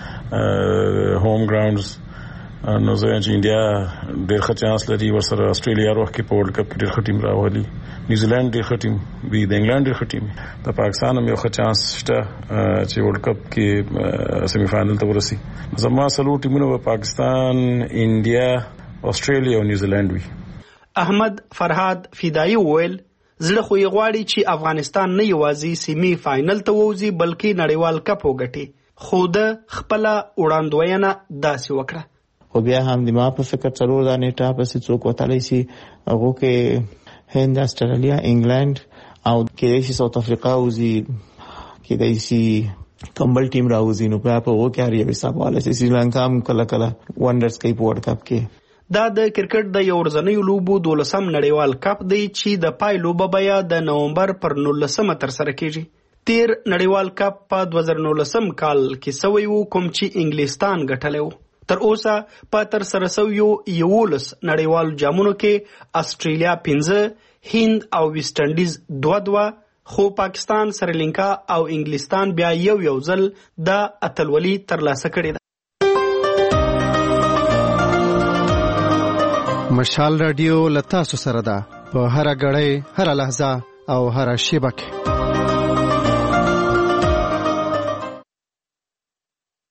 Speaker 8: هوم ګراونډز، نو زه چې انډیا ډېر ښه چانس لري ورسره استرالیا روح کې په ورلډ کپ کې ډېر ښه ټیم راولي، نیوزیلینډ ډېر ښه ټیم وي، د انګلند ډېر ښه ټیم وي، د پاکستان هم یو ښه چانس شته چې ورلډ کپ کې سیمی فاینل ته ورسي. زما څلور ټیمونه به پاکستان، انډیا، استرالیا او نیوزیلینډ وي.
Speaker 4: احمد فرهاد فدایي وویل زړه خو یې غواړي چې افغانستان نه یوازې سیمي فاینل ته ووځي بلکې نړیوال کپ وګټي. خو د خپل وړاندوینه داسې وکړه.
Speaker 9: خو بیا هم د ما په فکر څلور دا نیټه پسې څوک وتلی شي هغو کې هند، استرالیا، انګلند او کېدای شي ساوت افریقا وځي، کېدای شي کمبل ټیم راوځي. نو بیا په هغو کې هر یو حساب والی شي. سریلانکا هم کله کله ونډرز کوي په ورلډ کپ کې.
Speaker 4: دا د کرکټ د یو ورځنیو لوبو دولسم نړیوال کپ دی چې د پای لوبه بیا د نومبر پر نولسمه ترسره کیږي. تیر نړیوال کپ په دوه زره نولسم کال کې سوی و کوم چې انګلستان ګټلی و. تر اوسه په ترسره سویو یولس نړیوالو جامونو کې استرالیا پنځه، هند او ویسټ انډیز دوه دوه، خو پاکستان، سریلانکا او انګلستان بیا یو یو ځل د اتلولي ترلاسه کړې ده.
Speaker 11: مشال رادیو له تاسو سره ده په هره غړۍ، هره لحظه او هره شیبه کې.